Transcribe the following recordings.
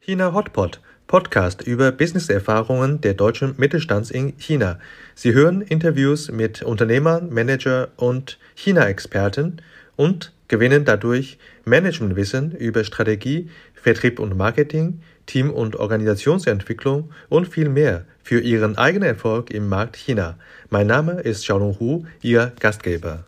China Hotpot, Podcast über Business-Erfahrungen der deutschen Mittelstands in China. Sie hören Interviews mit Unternehmern, Manager und China-Experten und gewinnen dadurch Managementwissen über Strategie, Vertrieb und Marketing, Team- und Organisationsentwicklung und viel mehr für Ihren eigenen Erfolg im Markt China. Mein Name ist Xiaolong Hu, Ihr Gastgeber.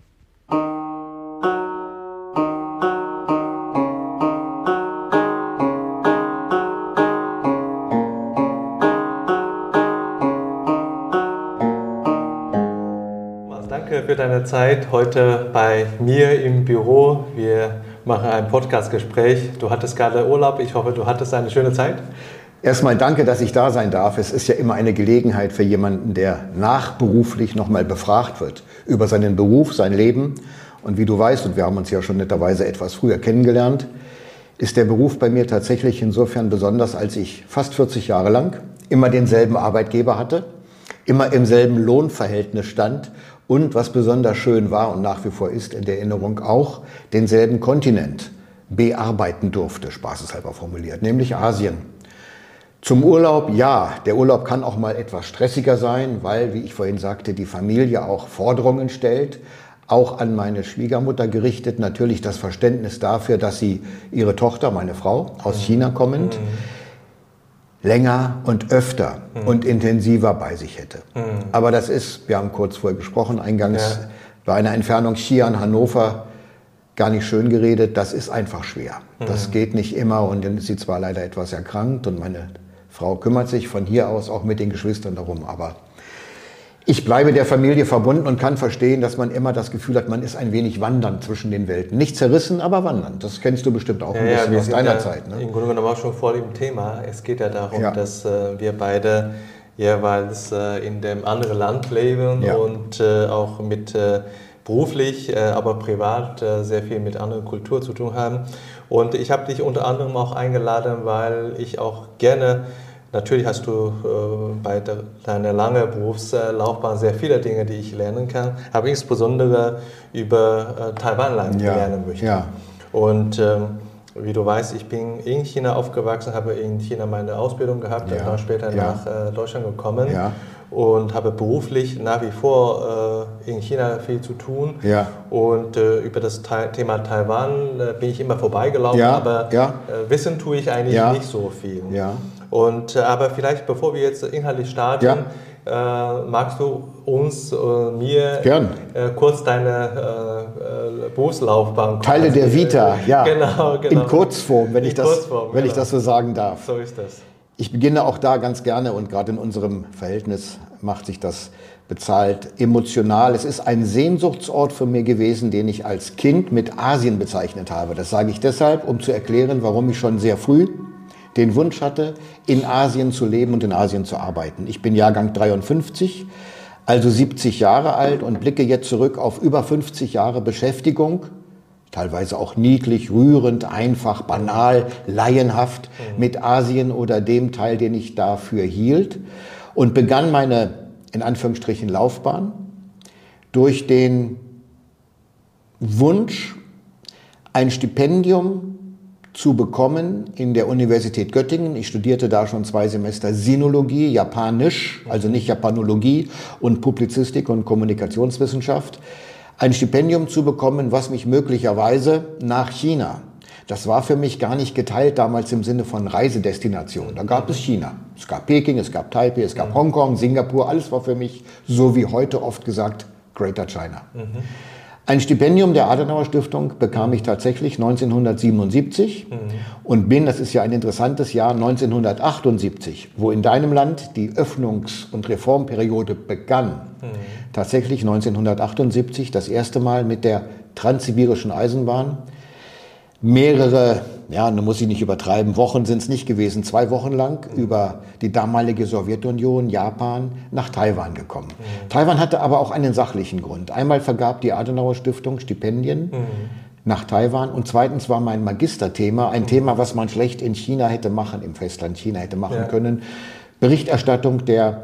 Danke für deine Zeit heute bei mir im Büro. Wir machen ein Podcast-Gespräch. Du hattest gerade Urlaub. Ich hoffe, du hattest eine schöne Zeit. Erstmal danke, dass ich da sein darf. Es ist ja immer eine Gelegenheit für jemanden, der nachberuflich nochmal befragt wird über seinen Beruf, sein Leben. Und wie du weißt, und wir haben uns ja schon netterweise etwas früher kennengelernt, ist der Beruf bei mir tatsächlich insofern besonders, als ich fast 40 Jahre lang immer denselben Arbeitgeber hatte, immer im selben Lohnverhältnis stand und, was besonders schön war und nach wie vor ist in der Erinnerung auch, denselben Kontinent bearbeiten durfte, spaßeshalber formuliert, nämlich Asien. Zum Urlaub, ja, der Urlaub kann auch mal etwas stressiger sein, weil, wie ich vorhin sagte, die Familie auch Forderungen stellt, auch an meine Schwiegermutter gerichtet, natürlich das Verständnis dafür, dass sie ihre Tochter, meine Frau, aus China kommend, länger und öfter und intensiver bei sich hätte. Aber das ist, wir haben kurz vorher gesprochen, eingangs bei einer Entfernung Xi'an-Hannover gar nicht schön geredet, das ist einfach schwer. Das geht nicht immer und dann ist sie zwar leider etwas erkrankt und meine Frau kümmert sich von hier aus auch mit den Geschwistern darum, aber ich bleibe der Familie verbunden und kann verstehen, dass man immer das Gefühl hat, man ist ein wenig wandernd zwischen den Welten. Nicht zerrissen, aber wandernd. Das kennst du bestimmt auch ein bisschen aus deiner Zeit. Ne? Im Grunde genommen auch schon vor dem Thema. Es geht ja darum, dass wir beide jeweils in dem anderen Land leben und auch mit beruflich, aber privat sehr viel mit anderer Kultur zu tun haben. Und ich habe dich unter anderem auch eingeladen, weil ich auch gerne, natürlich hast du bei deiner langen Berufslaufbahn sehr viele Dinge, die ich lernen kann, aber insbesondere über Taiwan lernen möchte. Ja. Und wie du weißt, ich bin in China aufgewachsen, habe in China meine Ausbildung gehabt und dann später nach Deutschland gekommen und habe beruflich nach wie vor in China viel zu tun. Ja. Und über das Thema Taiwan bin ich immer vorbeigelaufen, aber wissen tue ich eigentlich nicht so viel. Ja. Und, aber vielleicht, bevor wir jetzt inhaltlich starten, magst du uns, mir kurz deine Berufslaufbahn Teile der Vita, genau. In Kurzform, wenn ich das so sagen darf. So ist das. Ich beginne auch da ganz gerne und gerade in unserem Verhältnis macht sich das bezahlt emotional. Es ist ein Sehnsuchtsort für mich gewesen, den ich als Kind mit Asien bezeichnet habe. Das sage ich deshalb, um zu erklären, warum ich schon sehr früh den Wunsch hatte, in Asien zu leben und in Asien zu arbeiten. Ich bin Jahrgang 53, also 70 Jahre alt und blicke jetzt zurück auf über 50 Jahre Beschäftigung, teilweise auch niedlich, rührend, einfach, banal, laienhaft mit Asien oder dem Teil, den ich dafür hielt und begann meine, in Anführungsstrichen, Laufbahn durch den Wunsch, ein Stipendium zu bekommen in der Universität Göttingen. Ich studierte da schon 2 Semester Sinologie, Japanisch, also nicht Japanologie und Publizistik und Kommunikationswissenschaft. Ein Stipendium zu bekommen, was mich möglicherweise nach China. Das war für mich gar nicht geteilt damals im Sinne von Reisedestination. Da gab es China. Es gab Peking, es gab Taipei, es gab Hongkong, Singapur. Alles war für mich, so wie heute oft gesagt, Greater China. Ein Stipendium der Adenauer Stiftung bekam ich tatsächlich 1977 und bin, das ist ja ein interessantes Jahr, 1978, wo in deinem Land die Öffnungs- und Reformperiode begann, tatsächlich 1978 das erste Mal mit der Transsibirischen Eisenbahn. Mehrere, nun muss ich nicht übertreiben, Wochen sind es nicht gewesen, 2 Wochen lang über die damalige Sowjetunion, Japan, nach Taiwan gekommen. Taiwan hatte aber auch einen sachlichen Grund. Einmal vergab die Adenauer Stiftung Stipendien nach Taiwan und zweitens war mein Magisterthema ein Thema, was im Festland China hätte machen können, Berichterstattung der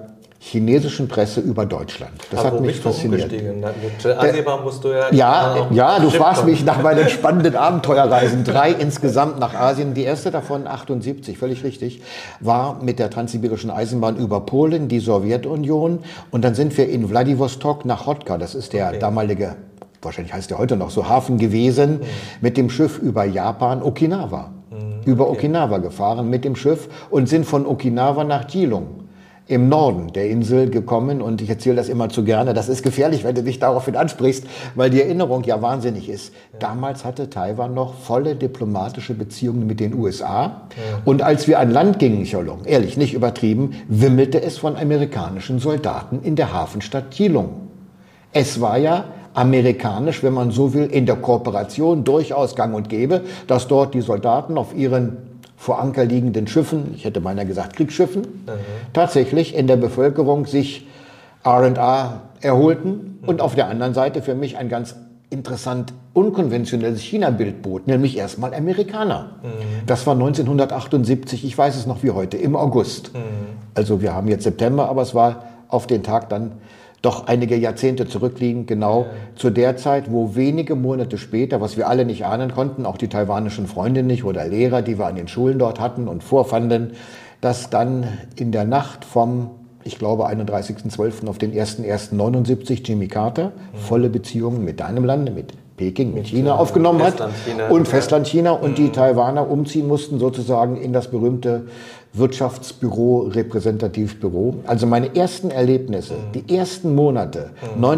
chinesischen Presse über Deutschland. Das hat mich fasziniert. Mit Asien musst du ja, du fragst mich nach meinen spannenden Abenteuerreisen. 3 insgesamt nach Asien. Die erste davon, 78, völlig richtig, war mit der Transsibirischen Eisenbahn über Polen, die Sowjetunion. Und dann sind wir in Wladiwostok nach Chotka. Das ist der damalige, wahrscheinlich heißt der heute noch so, Hafen gewesen, mit dem Schiff über Japan, Okinawa. Über Okinawa gefahren mit dem Schiff und sind von Okinawa nach Geelong im Norden der Insel gekommen. Und ich erzähle das immer zu gerne. Das ist gefährlich, wenn du dich daraufhin ansprichst, weil die Erinnerung ja wahnsinnig ist. Damals hatte Taiwan noch volle diplomatische Beziehungen mit den USA. Und als wir an Land gingen, Geelong, ehrlich, nicht übertrieben, wimmelte es von amerikanischen Soldaten in der Hafenstadt Geelong. Es war ja amerikanisch, wenn man so will, in der Kooperation durchaus gang und gäbe, dass dort die Soldaten auf ihren vor Anker liegenden Schiffen, ich hätte beinahe gesagt Kriegsschiffen, tatsächlich in der Bevölkerung sich R&R erholten und auf der anderen Seite für mich ein ganz interessant unkonventionelles China-Bild bot, nämlich erstmal Amerikaner. Das war 1978, ich weiß es noch wie heute, im August. Also wir haben jetzt September, aber es war auf den Tag dann doch einige Jahrzehnte zurückliegen, genau zu der Zeit, wo wenige Monate später, was wir alle nicht ahnen konnten, auch die taiwanischen Freunde nicht oder Lehrer, die wir an den Schulen dort hatten und vorfanden, dass dann in der Nacht vom, ich glaube, 31.12. auf den 01.01.79 Jimmy Carter volle Beziehungen mit deinem Lande, mit Peking, mit China aufgenommen hat und Festlandchina und die Taiwaner umziehen mussten sozusagen in das berühmte Wirtschaftsbüro, Repräsentativbüro. Also meine ersten Erlebnisse, die ersten Monate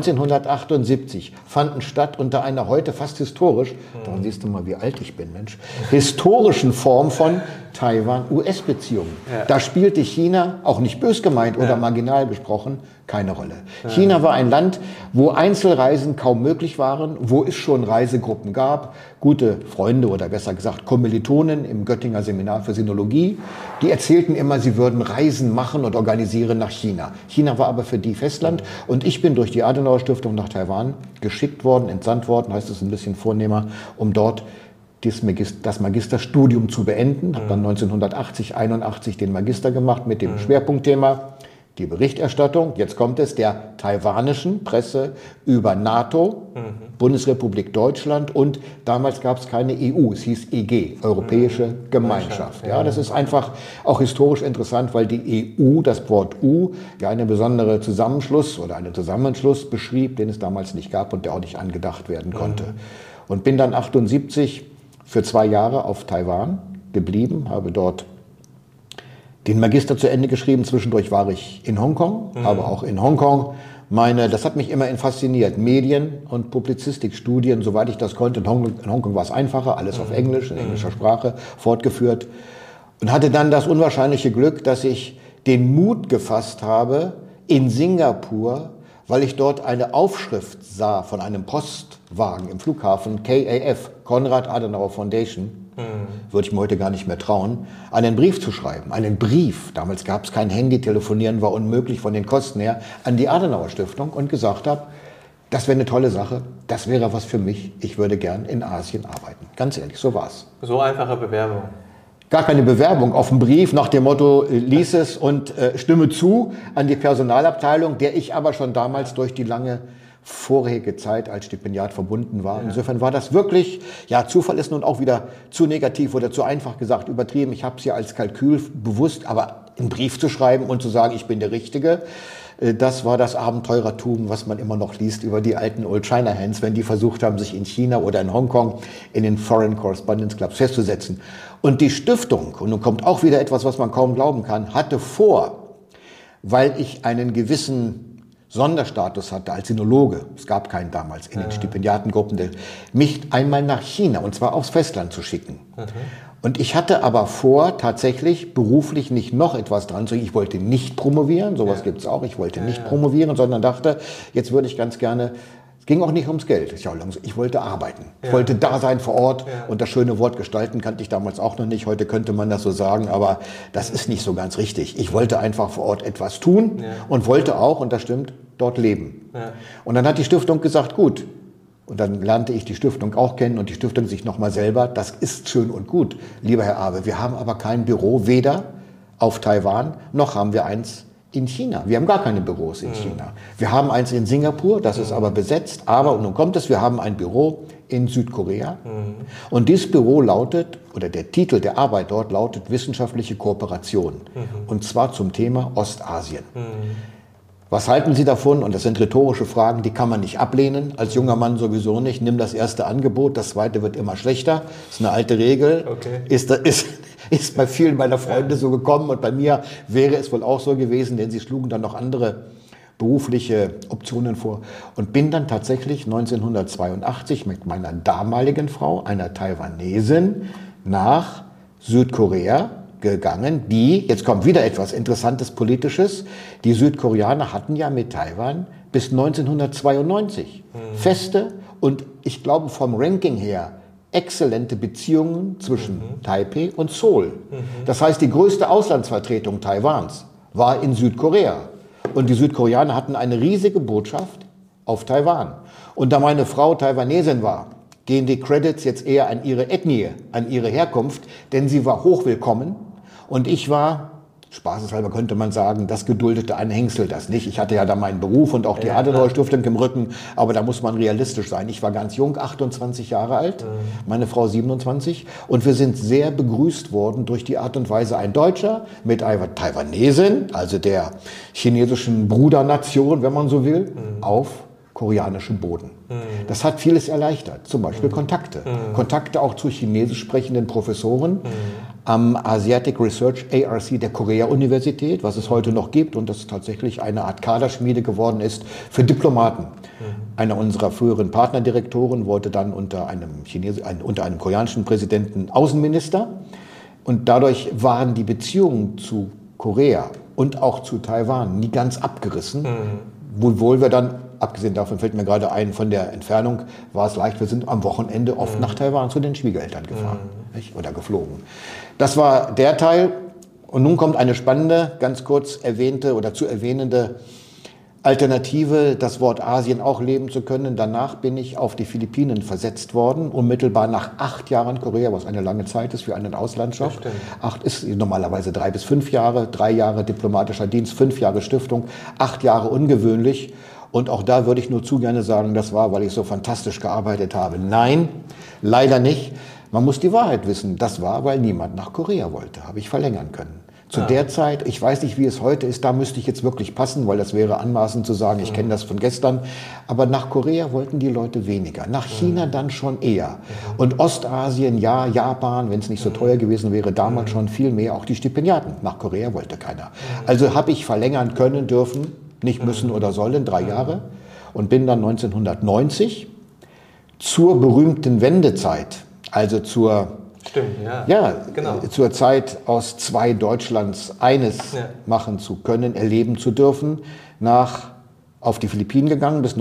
1978 fanden statt unter einer heute fast historisch, daran siehst du mal, wie alt ich bin, Mensch, historischen Form von Taiwan-US-Beziehungen. Da spielte China, auch nicht bös gemeint oder marginal gesprochen, keine Rolle. China war ein Land, wo Einzelreisen kaum möglich waren, wo es schon Reisegruppen gab, gute Freunde oder besser gesagt Kommilitonen im Göttinger Seminar für Sinologie, die erzählten immer, sie würden Reisen machen und organisieren nach China. China war aber für die Festland und ich bin durch die Adenauer Stiftung nach Taiwan geschickt worden, entsandt worden, heißt es ein bisschen vornehmer, um dort das Magisterstudium zu beenden. Habe dann 1980, 81 den Magister gemacht mit dem Schwerpunktthema die Berichterstattung, jetzt kommt es, der taiwanischen Presse über NATO, Bundesrepublik Deutschland und damals gab es keine EU, es hieß EG, Europäische Gemeinschaft. Ja, das ist einfach auch historisch interessant, weil die EU, das Wort U, ja einen besonderen Zusammenschluss oder einen Zusammenschluss beschrieb, den es damals nicht gab und der auch nicht angedacht werden konnte. Und bin dann 78 für 2 Jahre auf Taiwan geblieben, habe dort den Magister zu Ende geschrieben. Zwischendurch war ich in Hongkong, habe auch in Hongkong das hat mich immerhin fasziniert, Medien- und Publizistikstudien, soweit ich das konnte. In Hongkong war es einfacher, alles auf Englisch, in englischer Sprache, fortgeführt. Und hatte dann das unwahrscheinliche Glück, dass ich den Mut gefasst habe, in Singapur, weil ich dort eine Aufschrift sah von einem Postwagen im Flughafen, KAF, Konrad Adenauer Foundation, würde ich mir heute gar nicht mehr trauen, einen Brief zu schreiben. Einen Brief, damals gab es kein Handy, telefonieren war unmöglich von den Kosten her, an die Adenauer Stiftung und gesagt habe, das wäre eine tolle Sache, das wäre was für mich, ich würde gern in Asien arbeiten. Ganz ehrlich, so war's. So einfache Bewerbung. Gar keine Bewerbung auf dem Brief nach dem Motto, lies es und stimme zu an die Personalabteilung, der ich aber schon damals durch die lange vorherige Zeit als Stipendiat verbunden war. Insofern war das wirklich, ja, Zufall ist nun auch wieder zu negativ oder zu einfach gesagt, übertrieben. Ich habe es ja als Kalkül bewusst, aber einen Brief zu schreiben und zu sagen, ich bin der Richtige, das war das Abenteurertum, was man immer noch liest über die alten Old China Hands, wenn die versucht haben, sich in China oder in Hongkong in den Foreign Correspondence Clubs festzusetzen. Und die Stiftung, und nun kommt auch wieder etwas, was man kaum glauben kann, hatte vor, weil ich einen gewissen Sonderstatus hatte als Sinologe, es gab keinen damals in den Stipendiatengruppen, mich einmal nach China, und zwar aufs Festland zu schicken. Und ich hatte aber vor, tatsächlich beruflich nicht noch etwas dran zu tun. Ich wollte nicht promovieren, sowas gibt es auch, ich wollte nicht promovieren, sondern dachte, jetzt würde ich ganz gerne, es ging auch nicht ums Geld, ich wollte arbeiten. Ich wollte da sein vor Ort und das schöne Wort gestalten kannte ich damals auch noch nicht, heute könnte man das so sagen, aber das ist nicht so ganz richtig. Ich wollte einfach vor Ort etwas tun und wollte auch, und das stimmt, dort leben. Und dann hat die Stiftung gesagt, gut. Und dann lernte ich die Stiftung auch kennen und die Stiftung sich nochmal selber. Das ist schön und gut, lieber Herr Awe. Wir haben aber kein Büro, weder auf Taiwan, noch haben wir eins in China. Wir haben gar keine Büros in China. Wir haben eins in Singapur, das ist aber besetzt. Aber, und nun kommt es, wir haben ein Büro in Südkorea. Und dieses Büro lautet, oder der Titel der Arbeit dort lautet Wissenschaftliche Kooperation. Und zwar zum Thema Ostasien. Was halten Sie davon? Und das sind rhetorische Fragen, die kann man nicht ablehnen. Als junger Mann sowieso nicht. Nimm das erste Angebot, das zweite wird immer schlechter. Das ist eine alte Regel. Okay. Ist bei vielen meiner Freunde so gekommen und bei mir wäre es wohl auch so gewesen, denn sie schlugen dann noch andere berufliche Optionen vor. Und bin dann tatsächlich 1982 mit meiner damaligen Frau, einer Taiwanesin, nach Südkorea gegangen, jetzt kommt wieder etwas Interessantes Politisches, die Südkoreaner hatten ja mit Taiwan bis 1992 feste und ich glaube vom Ranking her exzellente Beziehungen zwischen Taipei und Seoul. Das heißt, die größte Auslandsvertretung Taiwans war in Südkorea und die Südkoreaner hatten eine riesige Botschaft auf Taiwan. Und da meine Frau Taiwanesin war, gehen die Credits jetzt eher an ihre Ethnie, an ihre Herkunft, denn sie war hochwillkommen und ich war, spaßeshalber könnte man sagen, das geduldete Anhängsel, das nicht. Ich hatte ja da meinen Beruf und auch die Adenauer-Stiftung im Rücken, aber da muss man realistisch sein. Ich war ganz jung, 28 Jahre alt, meine Frau 27 und wir sind sehr begrüßt worden durch die Art und Weise, ein Deutscher mit einer Taiwanesin, also der chinesischen Brudernation, wenn man so will, auf koreanischem Boden. Das hat vieles erleichtert, zum Beispiel Kontakte. Kontakte auch zu chinesisch sprechenden Professoren am Asiatic Research ARC der Korea-Universität, was es heute noch gibt und das tatsächlich eine Art Kaderschmiede geworden ist für Diplomaten. Einer unserer früheren Partnerdirektoren wurde dann unter einem koreanischen Präsidenten Außenminister und dadurch waren die Beziehungen zu Korea und auch zu Taiwan nie ganz abgerissen, wohl wir dann, abgesehen davon fällt mir gerade ein, von der Entfernung war es leicht, wir sind am Wochenende oft nach Taiwan zu den Schwiegereltern gefahren oder geflogen. Das war der Teil und nun kommt eine spannende, ganz kurz erwähnte oder zu erwähnende Alternative, das Wort Asien auch leben zu können. Danach bin ich auf die Philippinen versetzt worden, unmittelbar nach 8 Jahren Korea, was eine lange Zeit ist für einen Auslandsjob. 8 ist normalerweise 3 bis 5 Jahre, 3 Jahre diplomatischer Dienst, 5 Jahre Stiftung, 8 Jahre ungewöhnlich. Und auch da würde ich nur zu gerne sagen, das war, weil ich so fantastisch gearbeitet habe. Nein, leider nicht. Man muss die Wahrheit wissen. Das war, weil niemand nach Korea wollte. Habe ich verlängern können. Zu der Zeit, ich weiß nicht, wie es heute ist, da müsste ich jetzt wirklich passen, weil das wäre anmaßend zu sagen, ich kenne das von gestern. Aber nach Korea wollten die Leute weniger. Nach China dann schon eher. Und Ostasien, ja, Japan, wenn es nicht so teuer gewesen wäre, damals schon viel mehr. Auch die Stipendiaten. Nach Korea wollte keiner. Also habe ich verlängern können, dürfen, nicht müssen oder sollen, 3 Jahre. Und bin dann 1990 zur berühmten Wendezeit, also zur zur Zeit aus 2 Deutschlands eines machen zu können, erleben zu dürfen, auf die Philippinen gegangen bis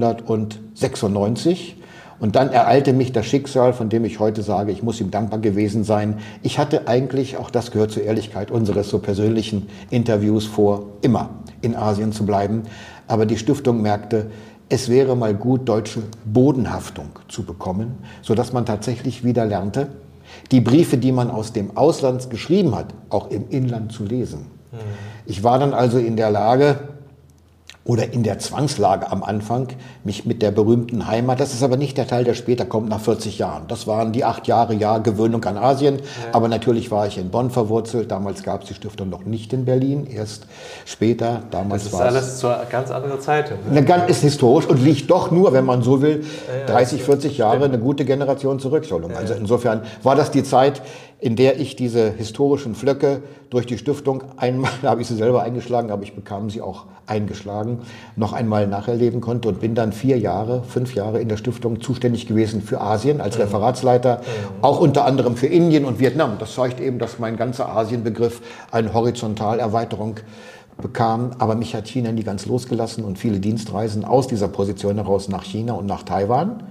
1996. Und dann ereilte mich das Schicksal, von dem ich heute sage, ich muss ihm dankbar gewesen sein. Ich hatte eigentlich, auch das gehört zur Ehrlichkeit unseres so persönlichen Interviews vor, immer in Asien zu bleiben. Aber die Stiftung merkte, es wäre mal gut, deutsche Bodenhaftung zu bekommen, sodass man tatsächlich wieder lernte, die Briefe, die man aus dem Ausland geschrieben hat, auch im Inland zu lesen. Ich war dann also in der Lage oder in der Zwangslage am Anfang, mich mit der berühmten Heimat, das ist aber nicht der Teil, der später kommt, nach 40 Jahren. Das waren die 8 Jahre, Gewöhnung an Asien. Aber natürlich war ich in Bonn verwurzelt. Damals gab es die Stiftung noch nicht in Berlin, erst später. Damals das ist alles zur ganz anderen Zeit. Ist historisch und liegt doch nur, wenn man so will, 30, 40 Jahre eine gute Generation zurück. Also insofern war das die Zeit, in der ich diese historischen Flöcke durch die Stiftung, einmal habe ich sie selber eingeschlagen, aber ich bekam sie auch eingeschlagen, noch einmal nacherleben konnte und bin dann 5 Jahre in der Stiftung zuständig gewesen für Asien als Referatsleiter, auch unter anderem für Indien und Vietnam. Das zeigt eben, dass mein ganzer Asienbegriff eine Horizontalerweiterung bekam, aber mich hat China nie ganz losgelassen und viele Dienstreisen aus dieser Position heraus nach China und nach Taiwan.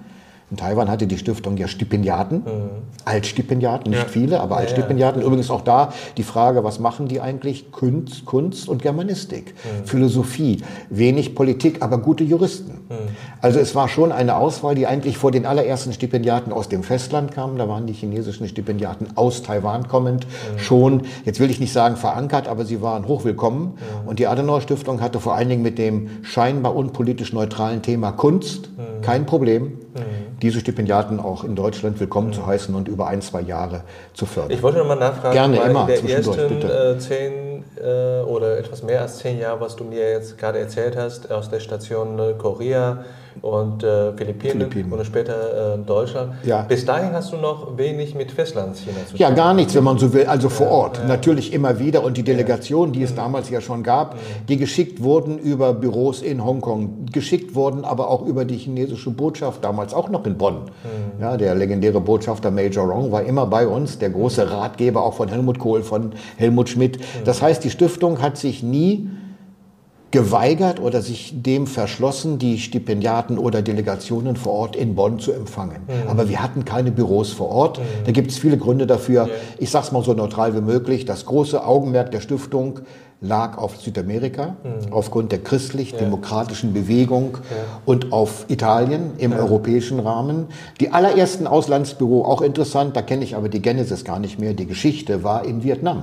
In Taiwan hatte die Stiftung ja Stipendiaten, Altstipendiaten, nicht viele, aber Altstipendiaten. Übrigens auch da die Frage, was machen die eigentlich? Kunst und Germanistik, Philosophie, wenig Politik, aber gute Juristen. Also es war schon eine Auswahl, die eigentlich vor den allerersten Stipendiaten aus dem Festland kam. Da waren die chinesischen Stipendiaten aus Taiwan kommend schon, jetzt will ich nicht sagen verankert, aber sie waren hochwillkommen. Und die Adenauer-Stiftung hatte vor allen Dingen mit dem scheinbar unpolitisch neutralen Thema Kunst kein Problem, diese Stipendiaten auch in Deutschland willkommen zu heißen und über 1-2 Jahre zu fördern. Ich wollte noch mal nachfragen, gerne weil immer, in der ersten 10 oder etwas mehr als 10 Jahre, was du mir jetzt gerade erzählt hast, aus der Station Korea und Philippinen und später Deutschland. Ja. Bis dahin hast du noch wenig mit Festlandschina zu tun. Ja, gar nichts, wenn man so will. Also vor Ort. Natürlich immer wieder. Und die Delegationen, die es damals ja schon gab, die geschickt wurden über Büros in Hongkong, geschickt wurden aber auch über die chinesische Botschaft, damals auch noch in Bonn. Ja, der legendäre Botschafter Major Rong war immer bei uns, der große Ratgeber auch von Helmut Kohl, von Helmut Schmidt. Das heißt, die Stiftung hat sich nie geweigert oder sich dem verschlossen, die Stipendiaten oder Delegationen vor Ort in Bonn zu empfangen. Aber wir hatten keine Büros vor Ort. Da gibt es viele Gründe dafür. Ich sage es mal so neutral wie möglich. Das große Augenmerk der Stiftung lag auf Südamerika, aufgrund der christlich-demokratischen Bewegung und auf Italien im europäischen Rahmen. Die allerersten Auslandsbüro, auch interessant, da kenne ich aber die Genesis gar nicht mehr, die Geschichte waren in Vietnam.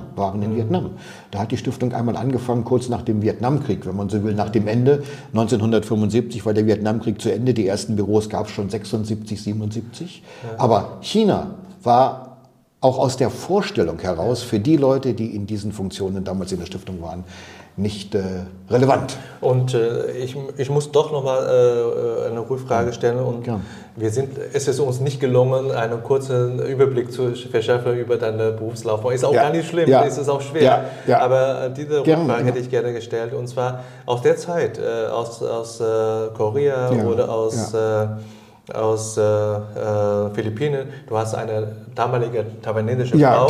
Da hat die Stiftung einmal angefangen, kurz nach dem Vietnamkrieg, wenn man so will, nach dem Ende. 1975 war der Vietnamkrieg zu Ende, die ersten Büros gab es schon 76, 77. Aber China war auch aus der Vorstellung heraus für die Leute, die in diesen Funktionen damals in der Stiftung waren, nicht relevant. Und ich muss doch nochmal eine Rückfrage stellen. Und es ist uns nicht gelungen, einen kurzen Überblick zu verschaffen über deine Berufslaufbahn. Ist auch gar nicht schlimm, es ist auch schwer. Aber diese Rückfrage hätte ich gerne gestellt. Und zwar aus der Zeit, aus Korea oder aus Philippinen. Du hast eine damalige taiwanesische Frau.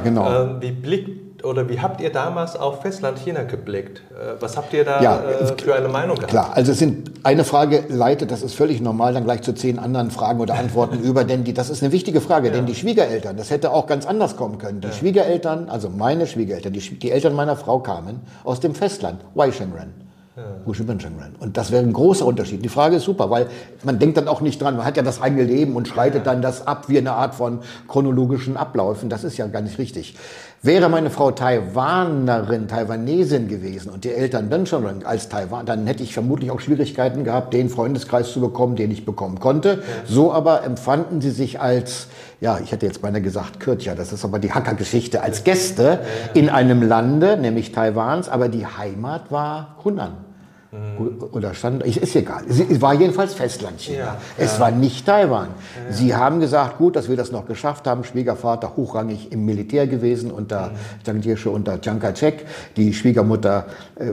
Wie habt ihr damals auf Festlandchina geblickt? Was habt ihr da für eine Meinung gehabt? Klar, also eine Frage leitet, das ist völlig normal, dann gleich zu 10 anderen Fragen oder Antworten über, denn das ist eine wichtige Frage, denn die Schwiegereltern, das hätte auch ganz anders kommen können. Die Schwiegereltern, also meine Schwiegereltern, die Eltern meiner Frau kamen aus dem Festland, Weishenren. Und das wäre ein großer Unterschied. Die Frage ist super, weil man denkt dann auch nicht dran, man hat ja das eigene Leben und schreitet dann das ab wie eine Art von chronologischen Abläufen. Das ist ja gar nicht richtig. Wäre meine Frau Taiwanesin gewesen und die Eltern Benjamin als Taiwan, dann hätte ich vermutlich auch Schwierigkeiten gehabt, den Freundeskreis zu bekommen, den ich bekommen konnte. So aber empfanden sie sich als, ich hätte jetzt beinahe gesagt Kürtja, das ist aber die Hakka-Geschichte, als Gäste in einem Lande, nämlich Taiwans, aber die Heimat war Hunan. Oder ist egal. Es war jedenfalls Festlandchina. Es war nicht Taiwan. Sie haben gesagt, gut, dass wir das noch geschafft haben. Schwiegervater hochrangig im Militär gewesen unter Chiang Kai-shek. Die Schwiegermutter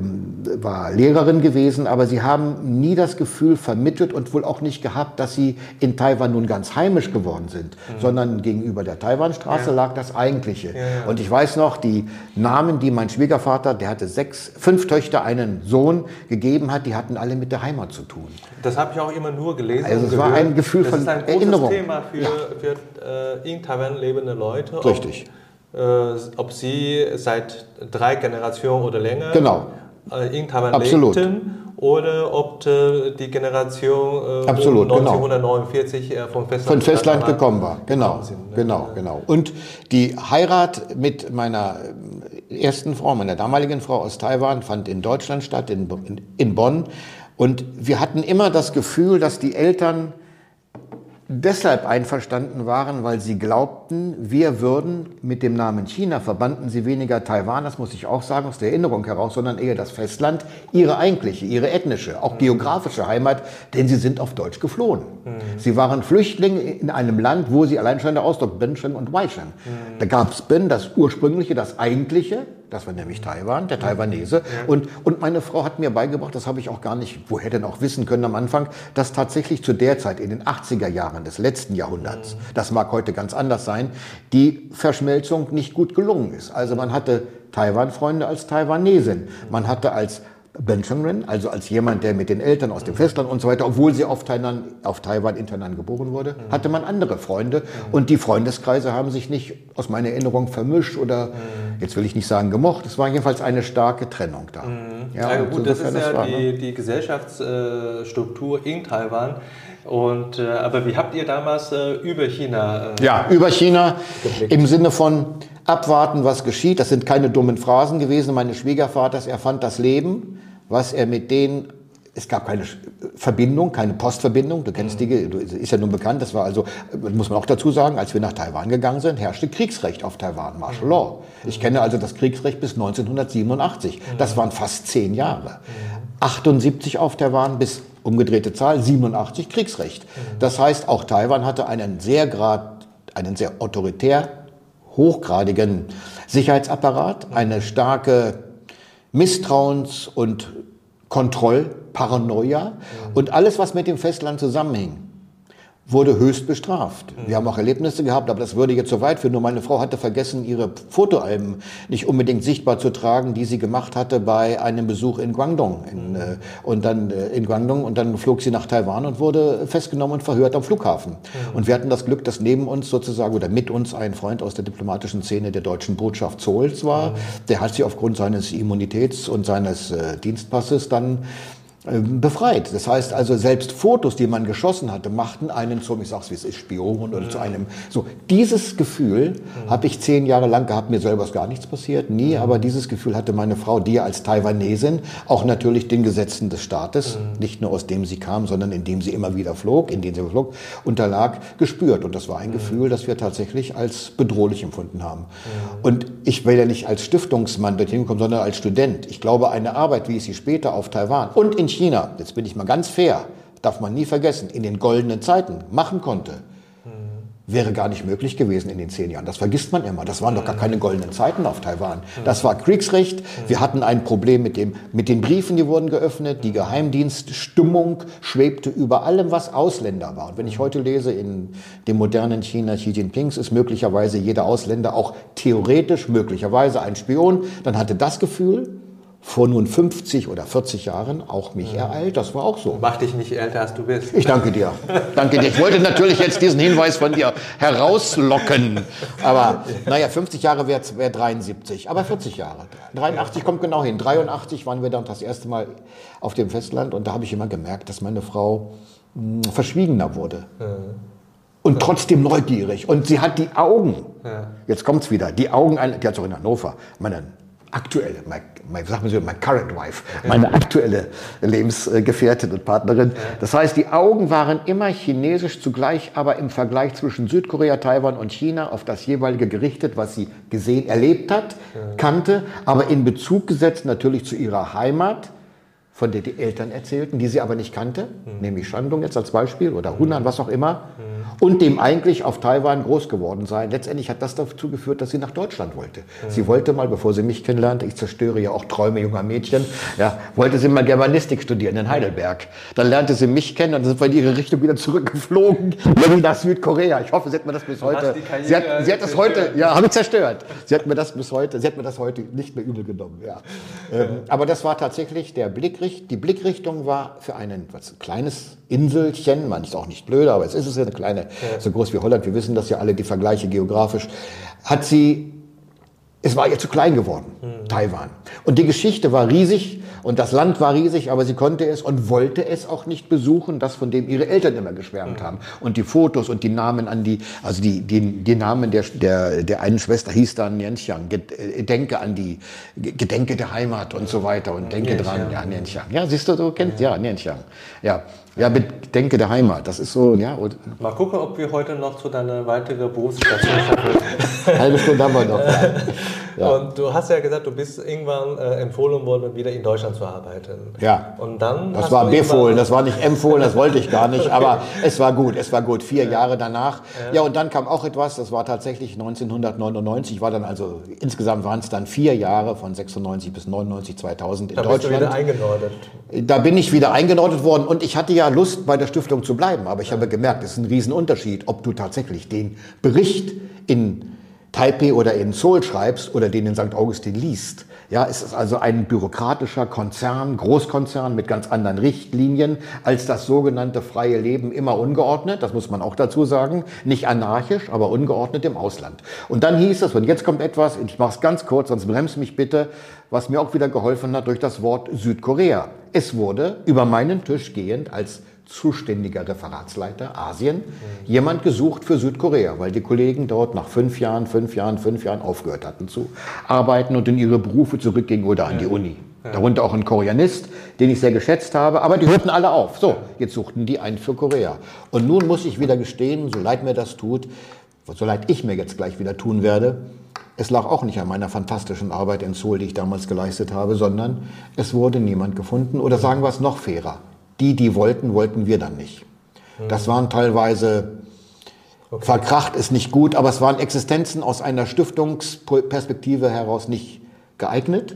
war Lehrerin gewesen, aber sie haben nie das Gefühl vermittelt und wohl auch nicht gehabt, dass sie in Taiwan nun ganz heimisch geworden sind, sondern gegenüber der Taiwanstraße lag das Eigentliche. Und ich weiß noch, die Namen, die mein Schwiegervater, der hatte 5 Töchter, einen Sohn gegeben hat, die hatten alle mit der Heimat zu tun. Das habe ich auch immer nur gelesen. Also es war ein Gefühl von Erinnerung. Das ist ein großes Thema für in Taiwan lebende Leute. Richtig. Ob sie seit 3 Generationen oder länger in Taiwan lebten oder ob die Generation 1949 vom Festland gekommen war. Genau. Und die Heirat mit meiner ersten Frau, meiner damaligen Frau aus Taiwan, fand in Deutschland statt, in Bonn. Und wir hatten immer das Gefühl, dass die Eltern deshalb einverstanden waren, weil sie glaubten, wir würden mit dem Namen China, verbanden sie weniger Taiwan, das muss ich auch sagen, aus der Erinnerung heraus, sondern eher das Festland, ihre eigentliche, ihre ethnische, auch geografische Heimat, denn sie sind auf Deutsch geflohen. Sie waren Flüchtlinge in einem Land, wo sie allein schon der Ausdruck Bensheng und Weisheng. Da gab es Ben, das ursprüngliche, das eigentliche, das war nämlich Taiwan, der Taiwanese. Und meine Frau hat mir beigebracht, das habe ich auch gar nicht, woher denn auch wissen können am Anfang, dass tatsächlich zu der Zeit, in den 80er Jahren des letzten Jahrhunderts, das mag heute ganz anders sein, die Verschmelzung nicht gut gelungen ist. Also man hatte Taiwan-Freunde als Taiwanesin, man hatte als Benjamin, also als jemand, der mit den Eltern aus dem Festland und so weiter, obwohl sie auf Taiwan in Tainan geboren wurde, hatte man andere Freunde. Und die Freundeskreise haben sich nicht aus meiner Erinnerung vermischt oder, jetzt will ich nicht sagen gemocht, es war jedenfalls eine starke Trennung da. Ja, gut, das ist ja die Gesellschaftsstruktur in Taiwan. Und, aber wie habt ihr damals über China über China geblickt? Im Sinne von abwarten, was geschieht. Das sind keine dummen Phrasen gewesen meines Schwiegervaters. Er fand das Leben, was er mit denen, es gab keine Verbindung, keine Postverbindung, du kennst die, ist ja nun bekannt, das war also, muss man auch dazu sagen, als wir nach Taiwan gegangen sind, herrschte Kriegsrecht auf Taiwan, Martial Law. Ich kenne also das Kriegsrecht bis 1987, das waren fast 10 Jahre. 78 auf Taiwan bis, umgedrehte Zahl, 87 Kriegsrecht. Das heißt, auch Taiwan hatte einen sehr autoritär, hochgradigen Sicherheitsapparat, eine starke Misstrauens- und Kontrollparanoia und alles, was mit dem Festland zusammenhing, wurde höchst bestraft. Wir haben auch Erlebnisse gehabt, aber das würde jetzt so weit führen. Nur meine Frau hatte vergessen, ihre Fotoalben nicht unbedingt sichtbar zu tragen, die sie gemacht hatte bei einem Besuch in Guangdong. Und dann flog sie nach Taiwan und wurde festgenommen und verhört am Flughafen. Und wir hatten das Glück, dass neben uns sozusagen oder mit uns ein Freund aus der diplomatischen Szene der deutschen Botschaft Seouls war. Der hat sie aufgrund seines Immunitäts- und seines Dienstpasses dann befreit. Das heißt also, selbst Fotos, die man geschossen hatte, machten einen zum, ich sag's wie es ist, Spion oder zu einem, so. Dieses Gefühl habe ich 10 Jahre lang gehabt, mir selber ist gar nichts passiert, nie, aber dieses Gefühl hatte meine Frau, die als Taiwanesin auch natürlich den Gesetzen des Staates, nicht nur aus dem sie kam, sondern in dem sie immer wieder flog, unterlag, gespürt. Und das war ein Gefühl, das wir tatsächlich als bedrohlich empfunden haben. Und ich will ja nicht als Stiftungsmann dorthin kommen, sondern als Student. Ich glaube, eine Arbeit, wie ich sie später auf Taiwan und in China, jetzt bin ich mal ganz fair, darf man nie vergessen, in den goldenen Zeiten machen konnte, wäre gar nicht möglich gewesen in den 10 Jahren. Das vergisst man immer. Das waren doch gar keine goldenen Zeiten auf Taiwan. Das war Kriegsrecht. Wir hatten ein Problem mit den Briefen, die wurden geöffnet. Die Geheimdienststimmung schwebte über allem, was Ausländer war. Und wenn ich heute lese, in dem modernen China Xi Jinpings ist möglicherweise jeder Ausländer auch theoretisch möglicherweise ein Spion, dann hatte das Gefühl vor nun 50 oder 40 Jahren auch mich ereilt. Das war auch so. Mach dich nicht älter, als du bist. Ich danke dir. Danke dir. Ich wollte natürlich jetzt diesen Hinweis von dir herauslocken. Aber naja, 50 Jahre wäre 73. Aber 40 Jahre. 83 kommt genau hin. 83 waren wir dann das erste Mal auf dem Festland. Und da habe ich immer gemerkt, dass meine Frau verschwiegener wurde. Und trotzdem neugierig. Und sie hat die Augen. Jetzt kommt's wieder. Die Augen, die hat auch in Hannover. Meine aktuelle, my current wife, meine aktuelle Lebensgefährtin und Partnerin. Das heißt, die Augen waren immer chinesisch zugleich, aber im Vergleich zwischen Südkorea, Taiwan und China auf das jeweilige gerichtet, was sie gesehen, erlebt hat, kannte, aber in Bezug gesetzt natürlich zu ihrer Heimat, von der die Eltern erzählten, die sie aber nicht kannte, nämlich Shandong jetzt als Beispiel oder Hunan, was auch immer, und dem eigentlich auf Taiwan groß geworden sein. Letztendlich hat das dazu geführt, dass sie nach Deutschland wollte. Sie wollte mal, bevor sie mich kennenlernte, ich zerstöre ja auch Träume junger Mädchen, wollte sie mal Germanistik studieren in Heidelberg. Dann lernte sie mich kennen und dann sind wir in ihre Richtung wieder zurückgeflogen, nach Südkorea. Ich hoffe, sie hat mir das bis heute, sie hat das heute, habe ich zerstört. Sie hat mir das heute nicht mehr übel genommen. Aber das war tatsächlich die Blickrichtung war für ein kleines Inselchen, man ist auch nicht blöd, aber es ist ja eine kleine, so groß wie Holland, wir wissen das ja alle, die Vergleiche geografisch, es war ihr zu klein geworden, Taiwan. Und die Geschichte war riesig und das Land war riesig, aber sie konnte es und wollte es auch nicht besuchen, das von dem ihre Eltern immer geschwärmt haben. Und die Fotos und die Namen die Namen der einen Schwester hieß dann Nianxiang, Gedenke der Heimat und so weiter und denke dran, Nianxiang. Ja, siehst du kennst, Nianxiang. Ja, Gedenke der Heimat, das ist so, Mal gucken, ob wir heute noch zu deiner weiteren Berufsstation schaffen. Halbe Stunde haben wir noch. Ja. Und du hast ja gesagt, du bist irgendwann empfohlen worden, wieder in Deutschland zu arbeiten. Ja. Und dann das war befohlen, das war nicht empfohlen, das wollte ich gar nicht, aber es war gut. 4 Jahre danach. Ja, und dann kam auch etwas, das war tatsächlich 1999, insgesamt waren es dann 4 Jahre von 96 bis 99, 2000 in Deutschland. Da bist du wieder eingenordet. Da bin ich wieder eingenordet worden und ich hatte ja Lust, bei der Stiftung zu bleiben, aber ich habe gemerkt, es ist ein Riesenunterschied, ob du tatsächlich den Bericht in Taipei oder in Seoul schreibst oder den in St. Augustin liest. Ja, es ist also ein bürokratischer Konzern, Großkonzern mit ganz anderen Richtlinien als das sogenannte freie Leben, immer ungeordnet, das muss man auch dazu sagen, nicht anarchisch, aber ungeordnet im Ausland. Und dann hieß es, und jetzt kommt etwas, ich mache es ganz kurz, sonst bremst mich bitte, was mir auch wieder geholfen hat durch das Wort Südkorea. Es wurde über meinen Tisch gehend als zuständiger Referatsleiter Asien jemand gesucht für Südkorea, weil die Kollegen dort nach 5 Jahren aufgehört hatten zu arbeiten und in ihre Berufe zurückgingen oder an die Uni. Darunter auch ein Koreanist, den ich sehr geschätzt habe, aber die hörten alle auf. So, jetzt suchten die einen für Korea. Und nun muss ich wieder gestehen, so leid mir das tut, so leid ich mir jetzt gleich wieder tun werde, es lag auch nicht an meiner fantastischen Arbeit in Seoul, die ich damals geleistet habe, sondern es wurde niemand gefunden. Oder sagen wir es noch fairer. Die wollten, wollten wir dann nicht. Das waren teilweise, verkracht ist nicht gut, aber es waren Existenzen aus einer Stiftungsperspektive heraus nicht geeignet.